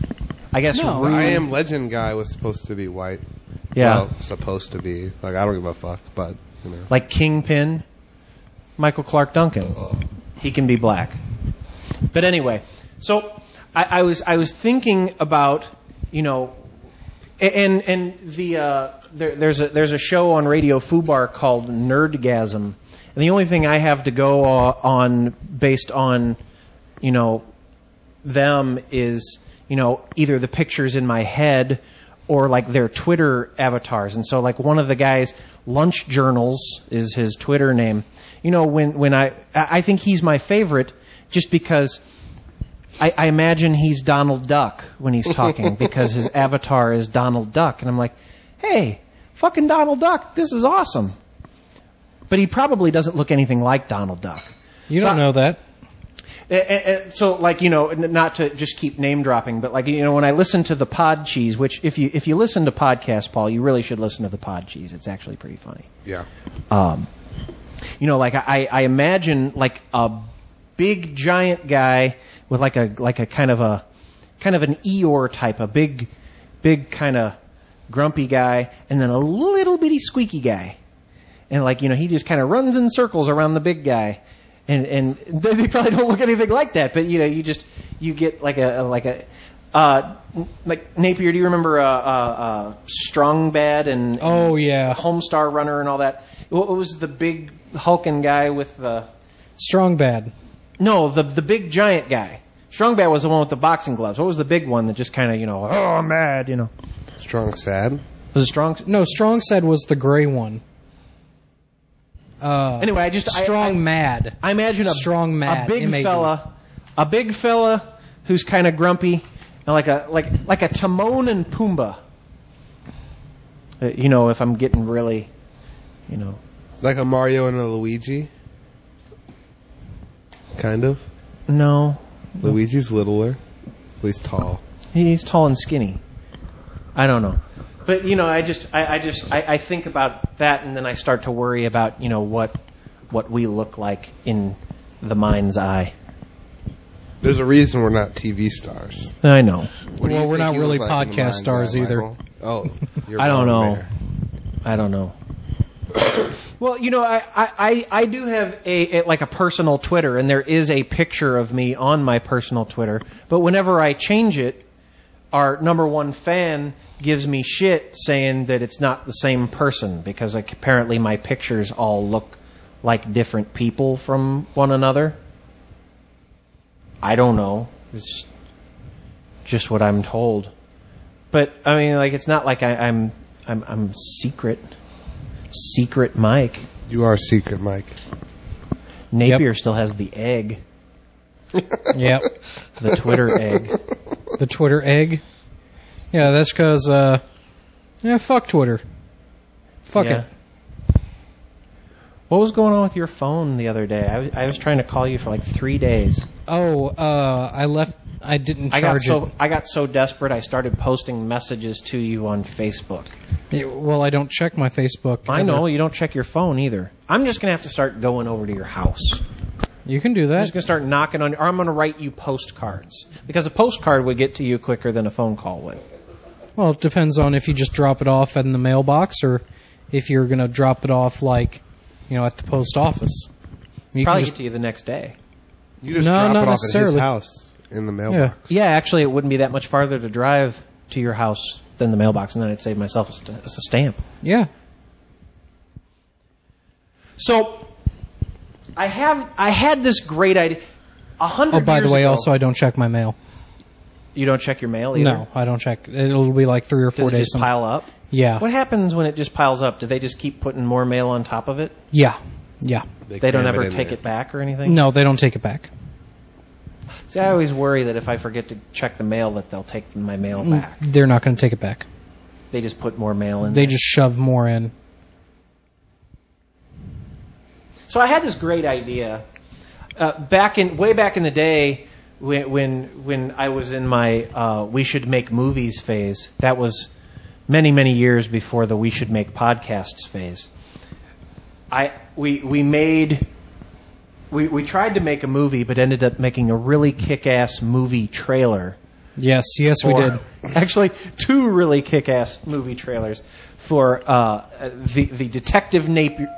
B: I guess
H: No.
B: Rue-
G: The I Am Legend guy was supposed to be white.
B: Yeah.
G: Well, supposed to be. Like, I don't give a fuck, but, you know.
B: like Kingpin, Michael Clark Duncan. He can be black. But anyway, so I, I was I was thinking about you know, and and the uh, there, there's a there's a show on Radio Fubar called Nerdgasm, and the only thing I have to go on based on you know them is you know either the pictures in my head or like their Twitter avatars. And so like one of the guys, Lunch Journals is his Twitter name. You know, when, when I, I think he's my favorite just because I, I imagine he's Donald Duck when he's talking because his avatar is Donald Duck. And I'm like, hey, fucking Donald Duck, this is awesome. But he probably doesn't look anything like Donald Duck.
H: You
B: So
H: don't
B: I-
H: know that.
B: And, and so, like you know, n- not to just keep name dropping, but like you know, when I listen to the Pod Cheese, which if you if you listen to podcasts, Paul, you really should listen to the Pod Cheese. It's actually pretty funny.
G: Yeah.
B: Um, you know, like I, I imagine like a big giant guy with like a like a kind of a kind of an Eeyore type, a big, big kind of grumpy guy, and then a little bitty squeaky guy, and like you know, he just kind of runs in circles around the big guy. And and they probably don't look anything like that, but you know, you just you get like a like a Uh, like Napier, do you remember uh, uh, uh, Strong Bad and, and
H: Oh, yeah.
B: Homestar Runner and all that? What was the big hulking guy with the...
H: Strong Bad.
B: No, the the big giant guy. Strong Bad was the one with the boxing gloves. What was the big one that just kind of, you know, oh, I'm mad, you know?
G: Strong Sad?
B: Was it Strong?
H: No, Strong Sad was the gray one. Uh,
B: Anyway, I just...
H: Strong
B: I, I,
H: Mad.
B: I imagine a,
H: Strong Mad.
B: a big
H: M A D.
B: fella, a big fella who's kind of grumpy, and like a like like a Timon and Pumbaa. Uh, you know, if I'm getting really, you know,
G: Like a Mario and a Luigi? Kind of.
B: no,
G: Luigi's littler. But he's tall.
B: he's tall and skinny. I don't know, but you know, I just I, I just I, I think about that, and then I start to worry about you know what what we look like in the mind's eye.
G: There's a reason we're not T V stars.
B: I know.
G: What do you
H: Well, we're
G: think
H: not
G: you
H: really
G: look like in the
H: podcast
G: mind's
H: stars
G: eye,
H: either.
G: Michael? Oh, you're
B: I don't
G: wrong
B: know.
G: there.
B: I don't know. Well, you know, I, I, I do have a, a like a personal Twitter, and there is a picture of me on my personal Twitter. But whenever I change it, our number one fan gives me shit saying that it's not the same person because like, apparently my pictures all look like different people from one another. I don't know. It's just what I'm told. But I mean, like, it's not like I, I'm I'm I'm secret. Secret Mike.
G: You are Secret Mike.
B: Napier still has the egg.
H: Yep.
B: The Twitter egg.
H: The Twitter egg. Yeah, that's because, uh, yeah, fuck Twitter. Fuck
B: Yeah.
H: it.
B: What was going on with your phone the other day? I was, I was trying to call you for like three days.
H: Oh, uh, I left, I didn't
B: I got
H: charge
B: so
H: it.
B: I got so desperate I started posting messages to you on Facebook.
H: Yeah, well, I don't check my Facebook.
B: I
H: ever.
B: know you don't check your phone either. I'm just gonna have to start going over to your house.
H: You can do
B: I'm
H: that.
B: just gonna start knocking on, or I'm gonna write you postcards because a postcard would get to you quicker than a phone call would.
H: Well, it depends on if you just drop it off in the mailbox or if you're going to drop it off, like, you know, at the post office. You
B: Probably
H: can just,
B: get to you the next day.
G: You just
H: No,
G: drop
H: not
G: it off at his
H: necessarily.
G: house in the mailbox.
H: yeah.
B: Yeah, actually, it wouldn't be that much farther to drive to your house than the mailbox, and then I'd save myself a, st- a stamp.
H: Yeah.
B: So, I have I had this great idea. A hundred.
H: Oh, by the
B: years
H: way,
B: ago-
H: also, I don't check my mail.
B: you don't check your mail either.
H: No, I don't check. It'll be like three or four
B: Does it
H: days.
B: just
H: some-
B: pile up?
H: Yeah.
B: What happens when it just piles up? Do they just keep putting more mail on top of it?
H: Yeah. Yeah.
B: They don't
G: cram
B: ever
G: in
B: take
G: there.
B: it back or anything?
H: No, they don't take it back.
B: See, I always worry that if I forget to check the mail, that they'll take my mail back.
H: They're not going to take it back.
B: They just put more mail in
H: They
B: there.
H: just shove more in.
B: So I had this great idea uh, back in way back in the day when when, when I was in my uh, we should make movies phase. That was many many years before the we should make podcasts phase. I we we made we we tried to make a movie, but ended up making a really kick-ass movie trailer.
H: Yes, yes, we
B: for-
H: did.
B: Actually, two really kick-ass movie trailers for uh, the the Detective Napier.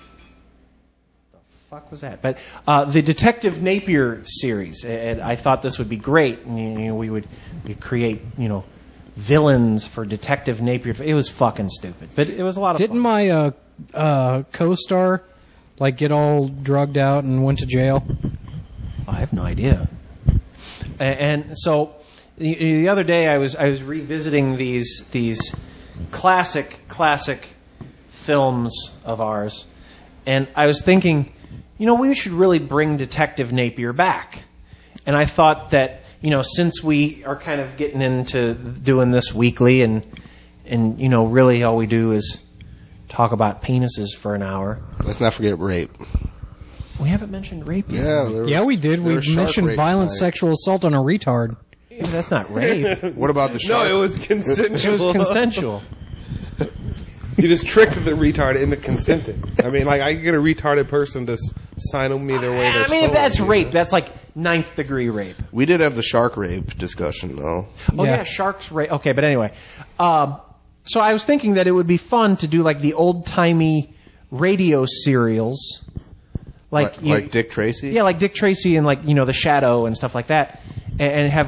B: The fuck was that? But uh, the Detective Napier series, and I thought this would be great. And, you know, we would we'd create you know villains for Detective Napier. It was fucking stupid, but it was a lot of
H: Didn't
B: fun.
H: my uh, uh, co-star like get all drugged out and went to jail?
B: I have no idea. And, and so the, the other day, I was I was revisiting these these classic classic films of ours, and I was thinking, you know, we should really bring Detective Napier back. And I thought that, you know, since we are kind of getting into doing this weekly, and and you know, really all we do is talk about penises for an hour.
F: Let's not forget rape.
B: We haven't mentioned rape yet.
F: Yeah, there was,
H: Yeah, we did.
F: there
H: We
F: was shark
H: mentioned
F: rape
H: violent
F: tonight.
H: sexual assault on a retard.
B: That's not rape.
F: What about the
G: No,
F: shark?
G: it was consensual.
B: It was consensual.
G: You just tricked the retard into consenting. I mean, like, I could get a retarded person to s- sign me their way. Their
B: I mean, if
G: soul,
B: that's
G: you know?
B: rape, that's like ninth degree rape.
F: We did have the shark rape discussion, though.
B: Oh yeah,
H: Yeah.
B: sharks rape. Okay, but anyway, um, so I was thinking that it would be fun to do like the old timey radio serials, like
F: Like,
B: you-
F: like Dick Tracy?
B: Yeah, like Dick Tracy and like you know The Shadow and stuff like that, and, and have like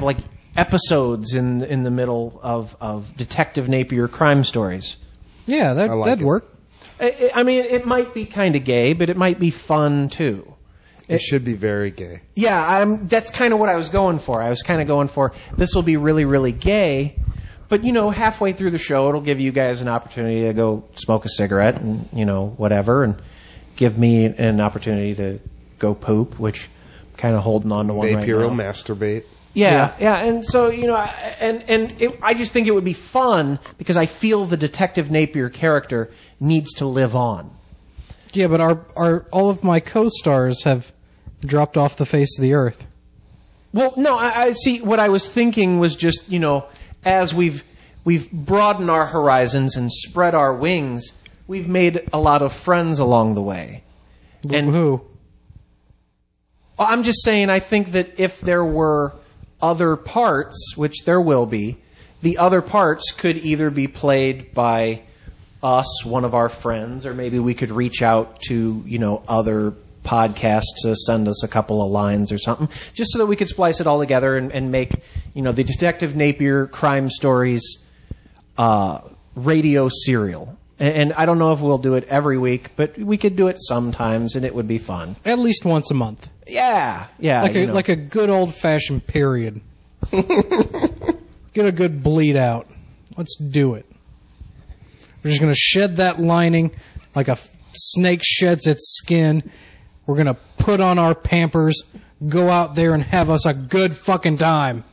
B: episodes in in the middle of, of Detective Napier crime stories.
H: Yeah, that,
G: like
H: that'd
G: it.
H: work.
B: I, I mean, it might be kind of gay, but it might be fun too.
G: It, it should be very gay.
B: Yeah, I'm, that's kind of what I was going for. I was kind of going for, this will be really, really gay, but, you know, halfway through the show, it'll give you guys an opportunity to go smoke a cigarette and, you know, whatever, and give me an opportunity to go poop, which I'm kind of holding on to one
G: Napier
B: right
G: will
B: now.
G: masturbate.
B: Yeah, yeah, and so, you know, I- and and it, I just think it would be fun because I feel the Detective Napier character needs to live on.
H: Yeah, but our, our all of my co-stars have dropped off the face of the earth.
B: Well, no, I, I see. What I was thinking was just, you know, as we've we've broadened our horizons and spread our wings, we've made a lot of friends along the way.
H: And who?
B: I'm just saying, I think that if there were other parts, which there will be, the other parts could either be played by us, one of our friends, or maybe we could reach out to, you know, other podcasts to send us a couple of lines or something, just so that we could splice it all together and, and make, you know, the Detective Napier crime stories uh, radio serial. And, and I don't know if we'll do it every week, but we could do it sometimes, and it would be fun.
H: At least once a month.
B: Yeah, yeah.
H: Like a,
B: you know.
H: like a good old-fashioned period. Get a good bleed out. Let's do it. We're just going to shed that lining like a f- snake sheds its skin. We're going to put on our Pampers, go out there and have us a good fucking time.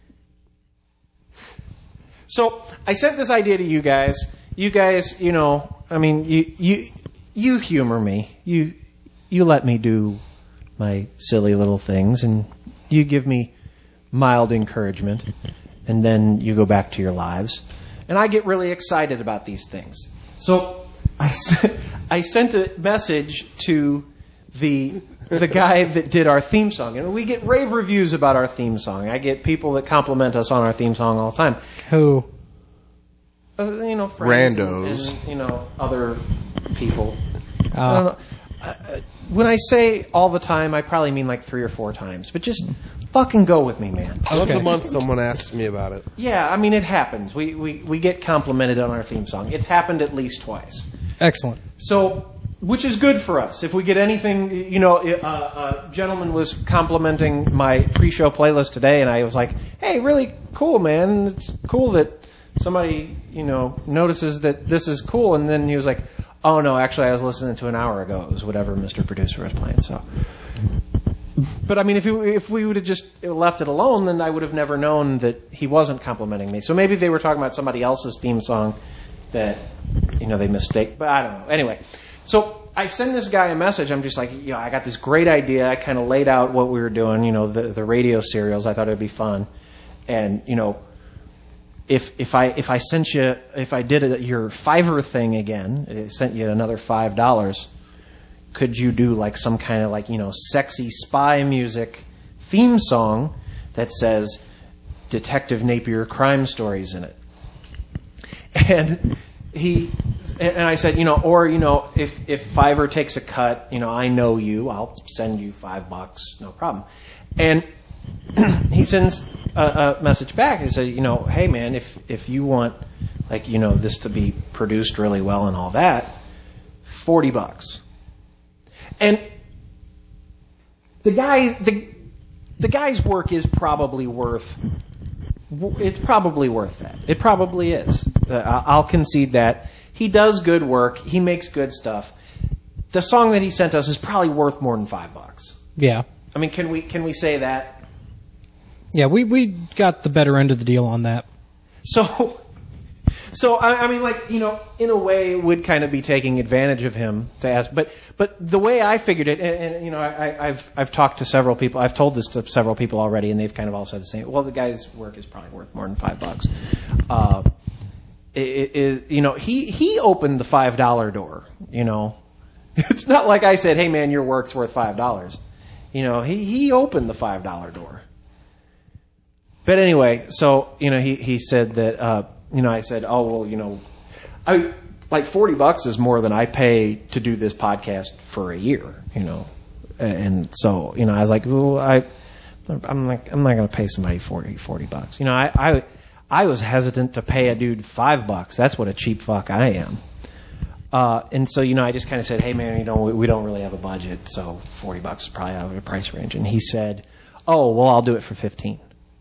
B: So I sent this idea to you guys. You guys, you know, I mean, you you you humor me. You you let me do my silly little things, and you give me mild encouragement, and then you go back to your lives. And I get really excited about these things. So I, I sent a message to the the guy that did our theme song. And we get rave reviews about our theme song. I get people that compliment us on our theme song all the time.
H: Who?
B: Uh, you know, friends
F: Randos.
B: And, and, you know, other people.
H: Uh,
B: I don't know. Uh, when I say all the time, I probably mean like three or four times. But just fucking go with me, man.
G: Once a month, someone asks me about it.
B: Yeah, I mean, it happens. We, we, we get complimented on our theme song. It's happened at least twice.
H: Excellent.
B: So, which is good for us. If we get anything, you know, uh, a gentleman was complimenting my pre-show playlist today, and I was like, hey, really cool, man. It's cool that somebody, you know, notices that this is cool. And then he was like, oh, no, actually, I was listening to an hour ago. It was whatever Mister Producer was playing. So, but I mean, if, it, if we would have just left it alone, then I would have never known that he wasn't complimenting me. So maybe they were talking about somebody else's theme song that, you know, they mistake. But I don't know. Anyway, so I send this guy a message. I'm just like, you know, I got this great idea. I kind of laid out what we were doing, you know, the, the radio serials. I thought it would be fun. And, you know, if if I if I sent you, if I did a, your Fiverr thing again, it sent you another five dollars, could you do like some kind of like, you know, sexy spy music theme song that says Detective Napier crime stories in it? And he, and I said, you know, or, you know, if, if Fiverr takes a cut, you know, I know you, I'll send you five bucks, no problem. And he sends a, a message back. He said, you know, hey man, if, if you want, like, you know, this to be produced really well and all that, forty bucks. And the guy, the, the guy's work is probably worth, it's probably worth that. It probably is. Uh, I'll concede that. He does good work. He makes good stuff. The song that he sent us is probably worth more than five bucks.
H: Yeah.
B: I mean, can we can we say that?
H: Yeah, we, we got the better end of the deal on that.
B: So, so I, I mean, like, you know, in a way, it would kind of be taking advantage of him to ask. But but the way I figured it, and, and you know, I, I've I've talked to several people. I've told this to several people already, and they've kind of all said the same. Well, the guy's work is probably worth more than five bucks. Uh, it, it, you know, he he opened the five dollar door. You know, it's not like I said, "Hey, man, your work's worth five dollars." You know, he he opened the five dollar door. But anyway, so, you know, he, he said that, uh, you know, I said, oh, well, you know, I, like forty bucks is more than I pay to do this podcast for a year, you know. And so, you know, I was like, well, I, I'm like, I'm not going to pay somebody forty, forty bucks. You know, I, I, I was hesitant to pay a dude five bucks. That's what a cheap fuck I am. Uh, and so, you know, I just kind of said, hey man, you know, we, we don't really have a budget, so forty bucks is probably out of the price range. And he said, oh, well, I'll do it for fifteen.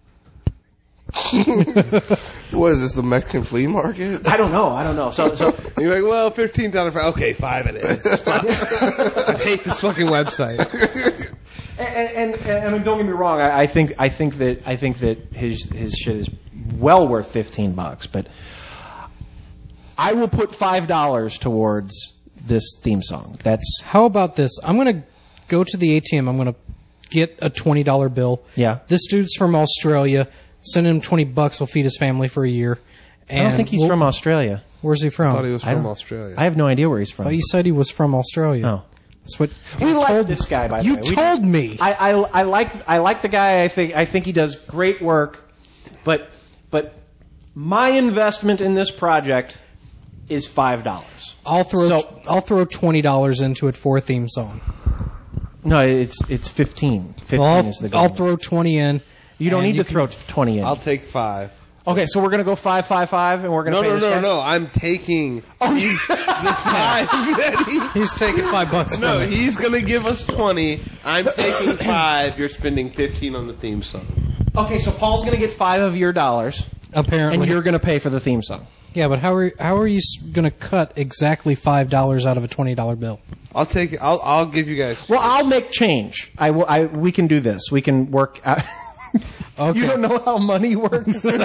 F: What is this, the Mexican flea market?
B: I don't know. I don't know. So, so
G: you're like, well, fifteen dollars. Okay, five it is. I hate this fucking website.
B: And, and, and I mean, don't get me wrong. I, I think I think that I think that his his shit is well worth fifteen bucks. But I will put five dollars towards this theme song. That's
H: How about this? I'm going to go to the A T M. I'm going to get a twenty dollar bill.
B: Yeah.
H: This dude's from Australia. Send him twenty bucks. He'll feed his family for a year.
B: I don't think he's
H: we'll-
B: from Australia.
H: Where's he from?
G: I thought he was
B: I
G: from
B: don't-
G: Australia.
B: I have no idea where he's from.
H: Oh, you said he was from Australia.
B: No.
H: That's what
B: We
H: you
B: like
H: told
B: this guy, by the
H: You
B: way. We
H: told me.
B: I, I, I like I like the guy. I think I think he does great work, but but my investment in this project is five dollars.
H: I'll throw
B: So-
H: I'll throw twenty dollars into it for a theme song.
B: No, it's it's fifteen. Fifteen
H: Well, I'll,
B: is the.
H: I'll
B: goal.
H: throw twenty in.
B: You don't
H: and
B: need
H: you
B: to
H: can-
B: throw twenty in.
G: I'll take five.
B: Okay, so we're gonna go five, five, five, and we're gonna
G: No,
B: pay
G: no,
B: this
G: no,
B: guy?
G: no. I'm taking
B: Oh,
G: the five that he.
H: He's taking five bucks.
G: No,
H: from me.
G: he's gonna give us twenty. I'm taking five. You're spending fifteen on the theme song.
B: Okay, so Paul's gonna get five of your dollars,
H: Apparently,
B: and you're gonna pay for the theme song.
H: yeah. But how are how are you going to cut exactly five dollars out of a twenty dollar bill?
G: I'll take. it. I'll. I'll give you guys.
B: Well, I'll make change. I will. I we can do this. We can work out.
H: Okay.
B: You don't know how money works. You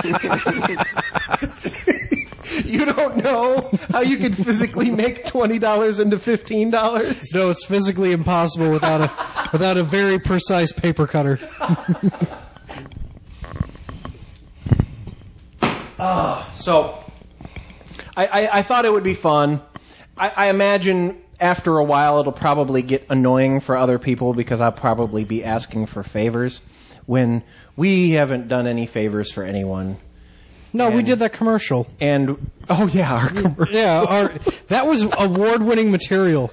B: don't know how you can physically make twenty dollars into fifteen dollars.
H: No, it's physically impossible without a without a very precise paper cutter.
B: So, I, I, I thought it would be fun. I, I imagine after a while it'll probably get annoying for other people because I'll probably be asking for favors when we haven't done any favors for anyone.
H: No, we
B: And-
H: did that commercial.
B: And oh yeah, our commercial.
H: Yeah, our, that was award-winning material.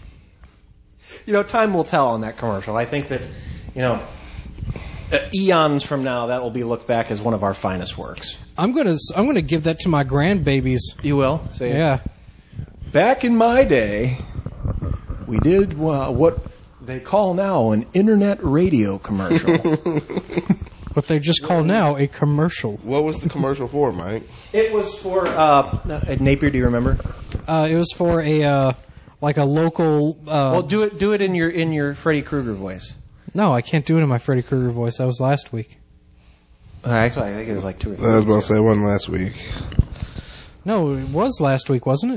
B: You know, time will tell on that commercial. I think that, you know, uh, eons from now that will be looked back as one of our finest works.
H: I'm gonna I'm gonna give that to my grandbabies.
B: You will? Say it.
H: Yeah.
B: Back in my day, we did uh, what they call now an internet radio commercial.
H: What they just call now a commercial.
F: What was the commercial for, Mike?
B: It was for uh, at Napier. Do you remember?
H: Uh, it was for a uh, like a local. Uh,
B: Well, do it. Do it in your in your Freddy Krueger voice.
H: no, I can't do it in my Freddy Krueger voice. That was last week.
B: Uh, actually, I think it was like two or three.
F: I was about to say one last week.
H: No, it was last week, wasn't it?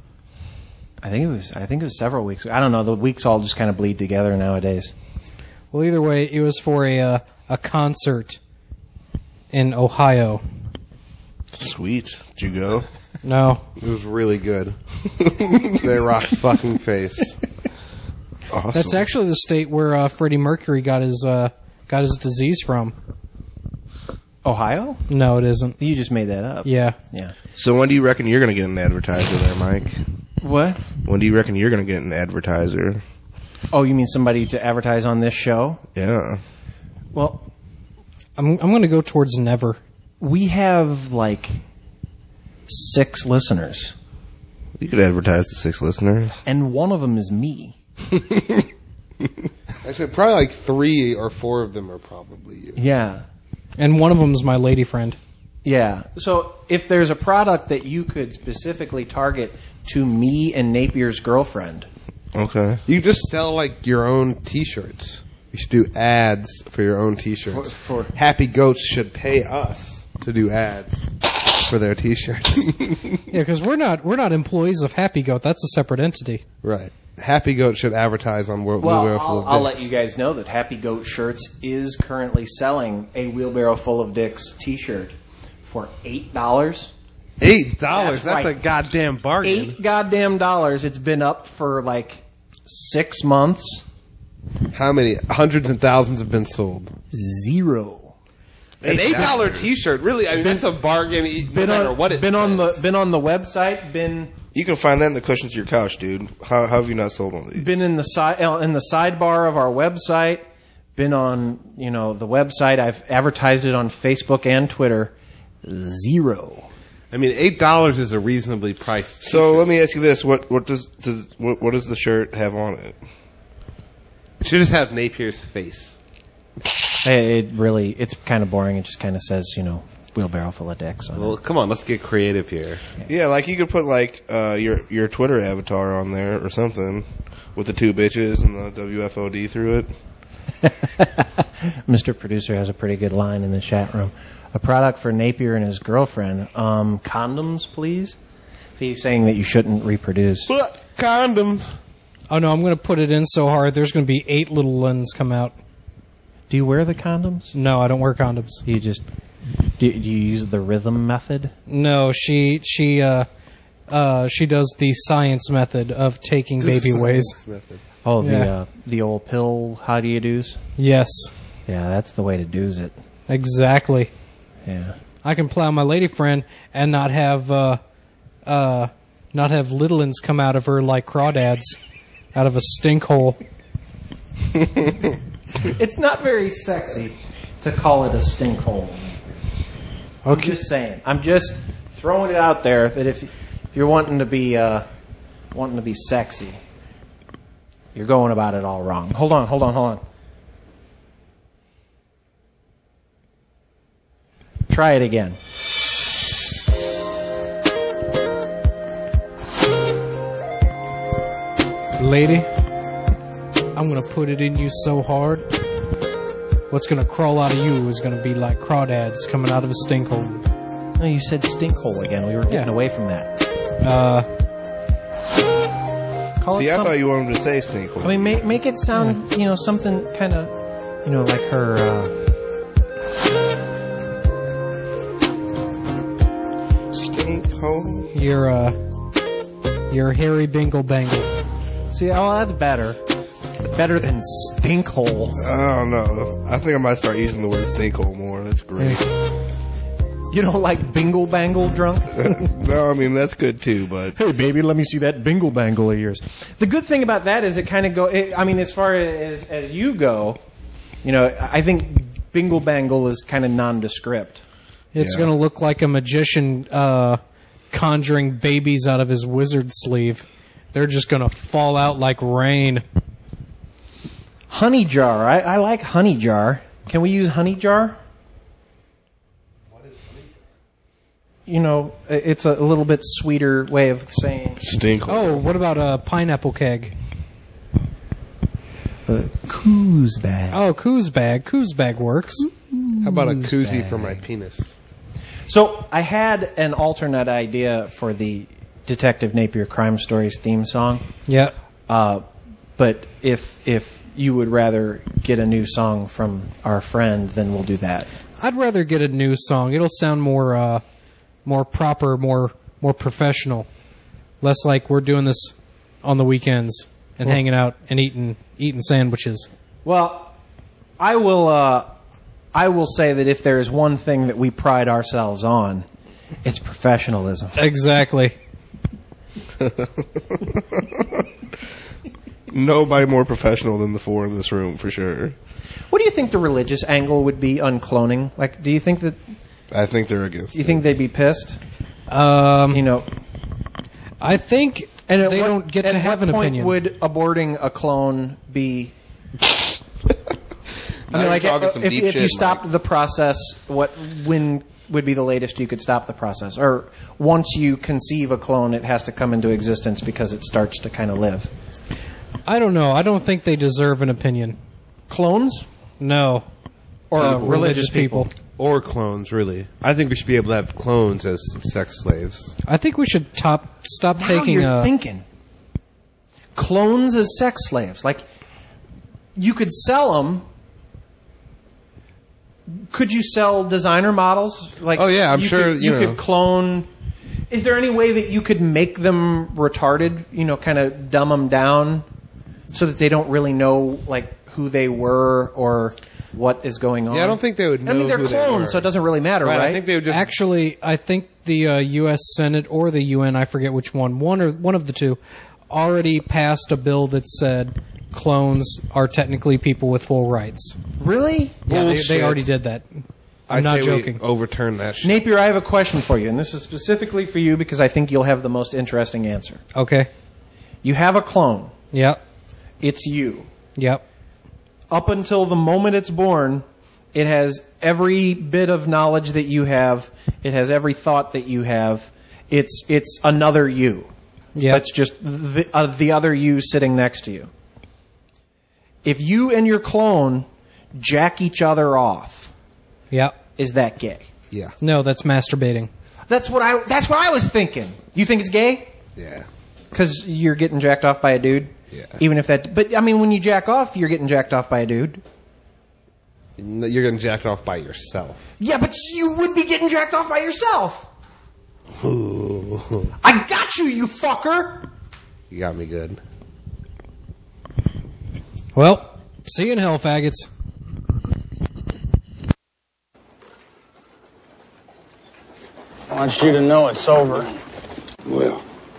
B: I think it was. I think it was several weeks. I don't know. The weeks all just kind of bleed together nowadays.
H: Well, either way, it was for a uh, a concert in Ohio.
F: Sweet. Did you go?
H: No,
G: It was really good. They rocked fucking face.
F: Awesome.
H: that's actually the state where uh, Freddie Mercury got his uh, got his disease from.
B: Ohio?
H: No, it isn't.
B: You just made that up.
H: Yeah.
B: Yeah.
F: So when do you reckon you're going to get an advertiser there, Mike?
B: What?
F: When do you reckon you're going to get an advertiser?
B: Oh, you mean somebody to advertise on this show?
F: Yeah.
B: Well,
H: I'm I'm going to go towards never.
B: we have like six listeners,
F: You could advertise to six listeners.
B: and one of them is me.
G: Actually, probably like three or four of them are probably you.
B: Yeah.
H: And one of them is my lady friend.
B: Yeah. So if there's a product that you could specifically target to me and Napier's girlfriend,
F: Okay.
G: You just sell like your own T-shirts. You should do ads for your own T-shirts.
B: For- for-
G: Happy Goats should pay us to do ads for their T-shirts.
H: Yeah, because we're not we're not employees of Happy Goat. That's a separate entity.
G: Right. Happy Goat should advertise on Wheel-
B: well,
G: Wheelbarrow Full
B: I'll,
G: of
B: I'll
G: Dicks.
B: let you guys know that Happy Goat Shirts is currently selling a Wheelbarrow Full of Dicks T-shirt for eight dollars.
G: Eight dollars.
B: That's
G: That's,
B: right.
G: a goddamn bargain.
B: Eight goddamn dollars. It's been up for like six months.
G: How many hundreds and thousands have been sold?
B: Zero.
G: An eight dollar T-shirt, really? I mean, that's a bargain. e- No
B: Been
G: matter
B: on,
G: what it
B: been on the
G: says.
B: been on the website. Been
F: You can find that in the cushions of your couch, dude. How, how have you not sold one of these?
B: been in the side in the sidebar of our website. been on, you know, the website. I've advertised it on Facebook and Twitter. Zero.
G: I mean, eight dollars is a reasonably priced.
F: So let me ask you this: what what does, does what, what does the shirt have on it?
G: It should just have Napier's face.
B: It really, it's kind of boring. It just kind of says, you know, wheelbarrow full of dicks on
G: Well,
B: it.
G: come on, let's get creative here.
F: Yeah, like you could put like uh, your your Twitter avatar on there or something with the two bitches and the W F O D through it.
B: Mister Producer has a pretty good line in the chat room. A product for Napier and his girlfriend. Um, condoms, please? So he's saying that you shouldn't reproduce.
F: But condoms.
H: Oh no, I'm going to put it in so hard. There's going to be eight little lens come out.
B: Do you wear the condoms?
H: No, I don't wear condoms.
B: You just do, do you use the rhythm method?
H: No, she she uh, uh, she does the science method of taking baby ways.
G: Method.
B: Oh, the
H: Yeah.
B: uh, the old pill. How do you do's?
H: Yes,
B: Yeah, that's the way to do's it.
H: exactly.
B: Yeah.
H: I can plow my lady friend and not have uh, uh, not have little uns come out of her like crawdads out of a stink hole.
B: It's not very sexy to call it a stink hole. I'm
H: Okay.
B: just saying. I'm just throwing it out there that if, if you're wanting to be uh, wanting to be sexy, you're going about it all wrong. Hold on, hold on, hold on. Try it again.
H: Lady, I'm going to put it in you so hard. What's going to crawl out of you is going to be like crawdads coming out of a stink hole.
B: No, you said stink hole again. We were getting
H: Yeah.
B: away from that.
H: Uh,
B: Call
F: See,
B: it
F: I
B: some-
F: thought you wanted to say stink hole.
B: I mean, make make it sound, you know, something kind of, you know, like her. Uh,
F: stink hole.
H: you're, uh, you're Harry Bingle Bangle.
B: see, oh, that's better. Better than stink hole.
F: I don't know. I think I might start using the word stink hole more. That's great.
B: You don't like bingle bangle drunk?
F: No, I mean that's good too, but
B: Hey, baby, let me see that bingle bangle of yours. The good thing about that is it kind of go. It, I mean, as far as as you go, you know, I think bingle bangle is kind of nondescript.
H: It's
F: Yeah.
H: going to look like a magician uh, conjuring babies out of his wizard sleeve. They're just going to fall out like rain.
B: Honey jar. I, I like honey jar. Can we use honey jar? You know, it's a little bit sweeter way of saying
F: stink hole.
H: Oh, what about a pineapple keg?
B: uh, coos bag.
H: Oh, coos bag. Coos bag works.
G: How about a koozie for my penis?
B: So I had an alternate idea for the Detective Napier Crime Stories theme song.
H: Yeah.
B: Uh, but if if you would rather get a new song from our friend, then we'll do that.
H: I'd rather get a new song. It'll sound more uh, more proper, more more professional. Less like we're doing this on the weekends and hanging out and eating eating sandwiches.
B: Well, I will. Uh, I will say that if there is one thing that we pride ourselves on, it's professionalism.
H: Exactly.
F: Nobody more professional than the four in this room, for sure.
B: What do you think the religious angle would be on cloning? Like, do you think that?
F: I think they're against
B: Do you think they'd be pissed?
H: Um,
B: You know,
H: I think
B: and at
H: they
B: what-
H: don't get
B: at
H: to have
B: what
H: an
B: point
H: opinion.
B: Would aborting a clone be? I mean,
F: you're
B: like,
F: talking
B: if,
F: some
B: if
F: deep
B: you
F: shit,
B: stopped
F: Mike.
B: the process, what when would be the latest you could stop the process? Or once you conceive a clone, it has to come into existence because it starts to kind of live.
H: I don't know. I don't think they deserve an opinion.
B: Clones
H: No.
B: or
H: Uh,
B: religious people?
G: Or clones, really. I think we should be able to have clones as sex slaves.
H: I think we should top stop
B: Now
H: taking
B: you're
H: uh,
B: thinking clones as sex slaves. Like you could sell them. Could you sell designer models? Like,
G: Oh, yeah, I'm
B: you
G: sure,
B: Could,
G: you
B: you
G: know.
B: could clone. Is there any way that you could make them retarded? You know, kind of dumb them down so that they don't really know like who they were or what is going on.
G: Yeah, I don't think they would know
B: I mean, they're
G: who they
B: clones,
G: were.
B: so it doesn't really matter, right?
G: I think they would just...
H: Actually, I think the uh, U S Senate or the U N, I forget which one, one or one of the two, already passed a bill that said clones are technically people with full rights.
B: Really?
H: Yeah, they,
F: Bullshit.
H: they already did that. I'm
F: I
H: not
F: say
H: joking.
F: We overturn that shit.
B: Napier, I have a question for you, and this is specifically for you because I think you'll have the most interesting answer.
H: Okay.
B: You have a clone.
H: Yep.
B: It's you.
H: Yep.
B: Up until the moment it's born, it has every bit of knowledge that you have. It has every thought that you have. It's it's another you.
H: Yep.
B: That's just the, uh, the other you sitting next to you. If you and your clone jack each other off,
H: Yep.
B: is that gay?
F: Yeah.
H: No, that's masturbating.
B: That's what I. That's what I was thinking. You think it's gay?
F: Yeah.
B: Because you're getting jacked off by a dude?
F: Yeah.
B: Even if that... But, I mean, when you jack off, you're getting jacked off by a dude.
F: You're getting jacked off by yourself.
B: Yeah, but you would be getting jacked off by yourself.
F: Ooh.
B: I got you, you fucker!
F: You got me good.
H: Well, see you in hell, faggots.
J: I want you to know it's over.
C: Well,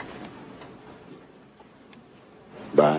C: bye.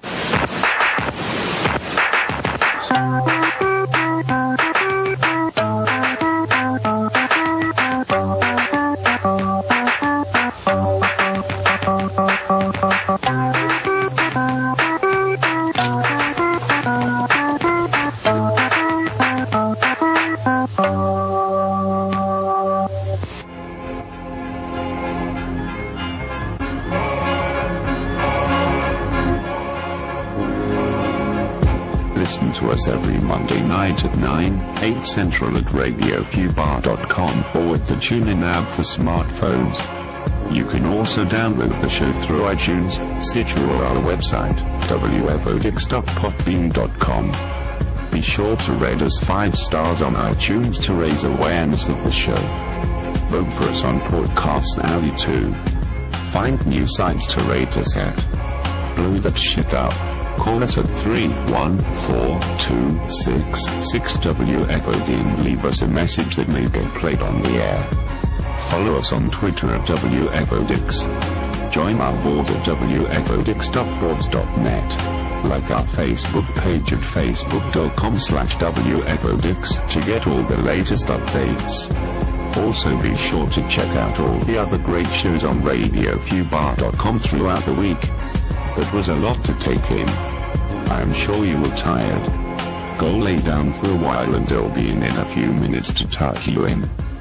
K: Listen to us every Monday night at nine, eight central at radio fubar dot com or with the TuneIn app for smartphones. You can also download the show through iTunes, Stitcher or our website, w f o dix dot podbean dot com. Be sure to rate us five stars on iTunes to raise awareness of the show. Vote for us on Podcast Alley too. Find new sites to rate us at. Blow that shit up. Call us at three one four two six six W F O D and leave us a message that may get played on the air. Follow us on Twitter at W F O Dix. Join our boards at w f o dix dot boards dot net. Like our Facebook page at facebook dot com slash W F O Dix to get all the latest updates. Also be sure to check out all the other great shows on radio fubar dot com throughout the week. That was a lot to take in. I am sure you were tired. Go lay down for a while and I'll be in in a few minutes to tuck you in.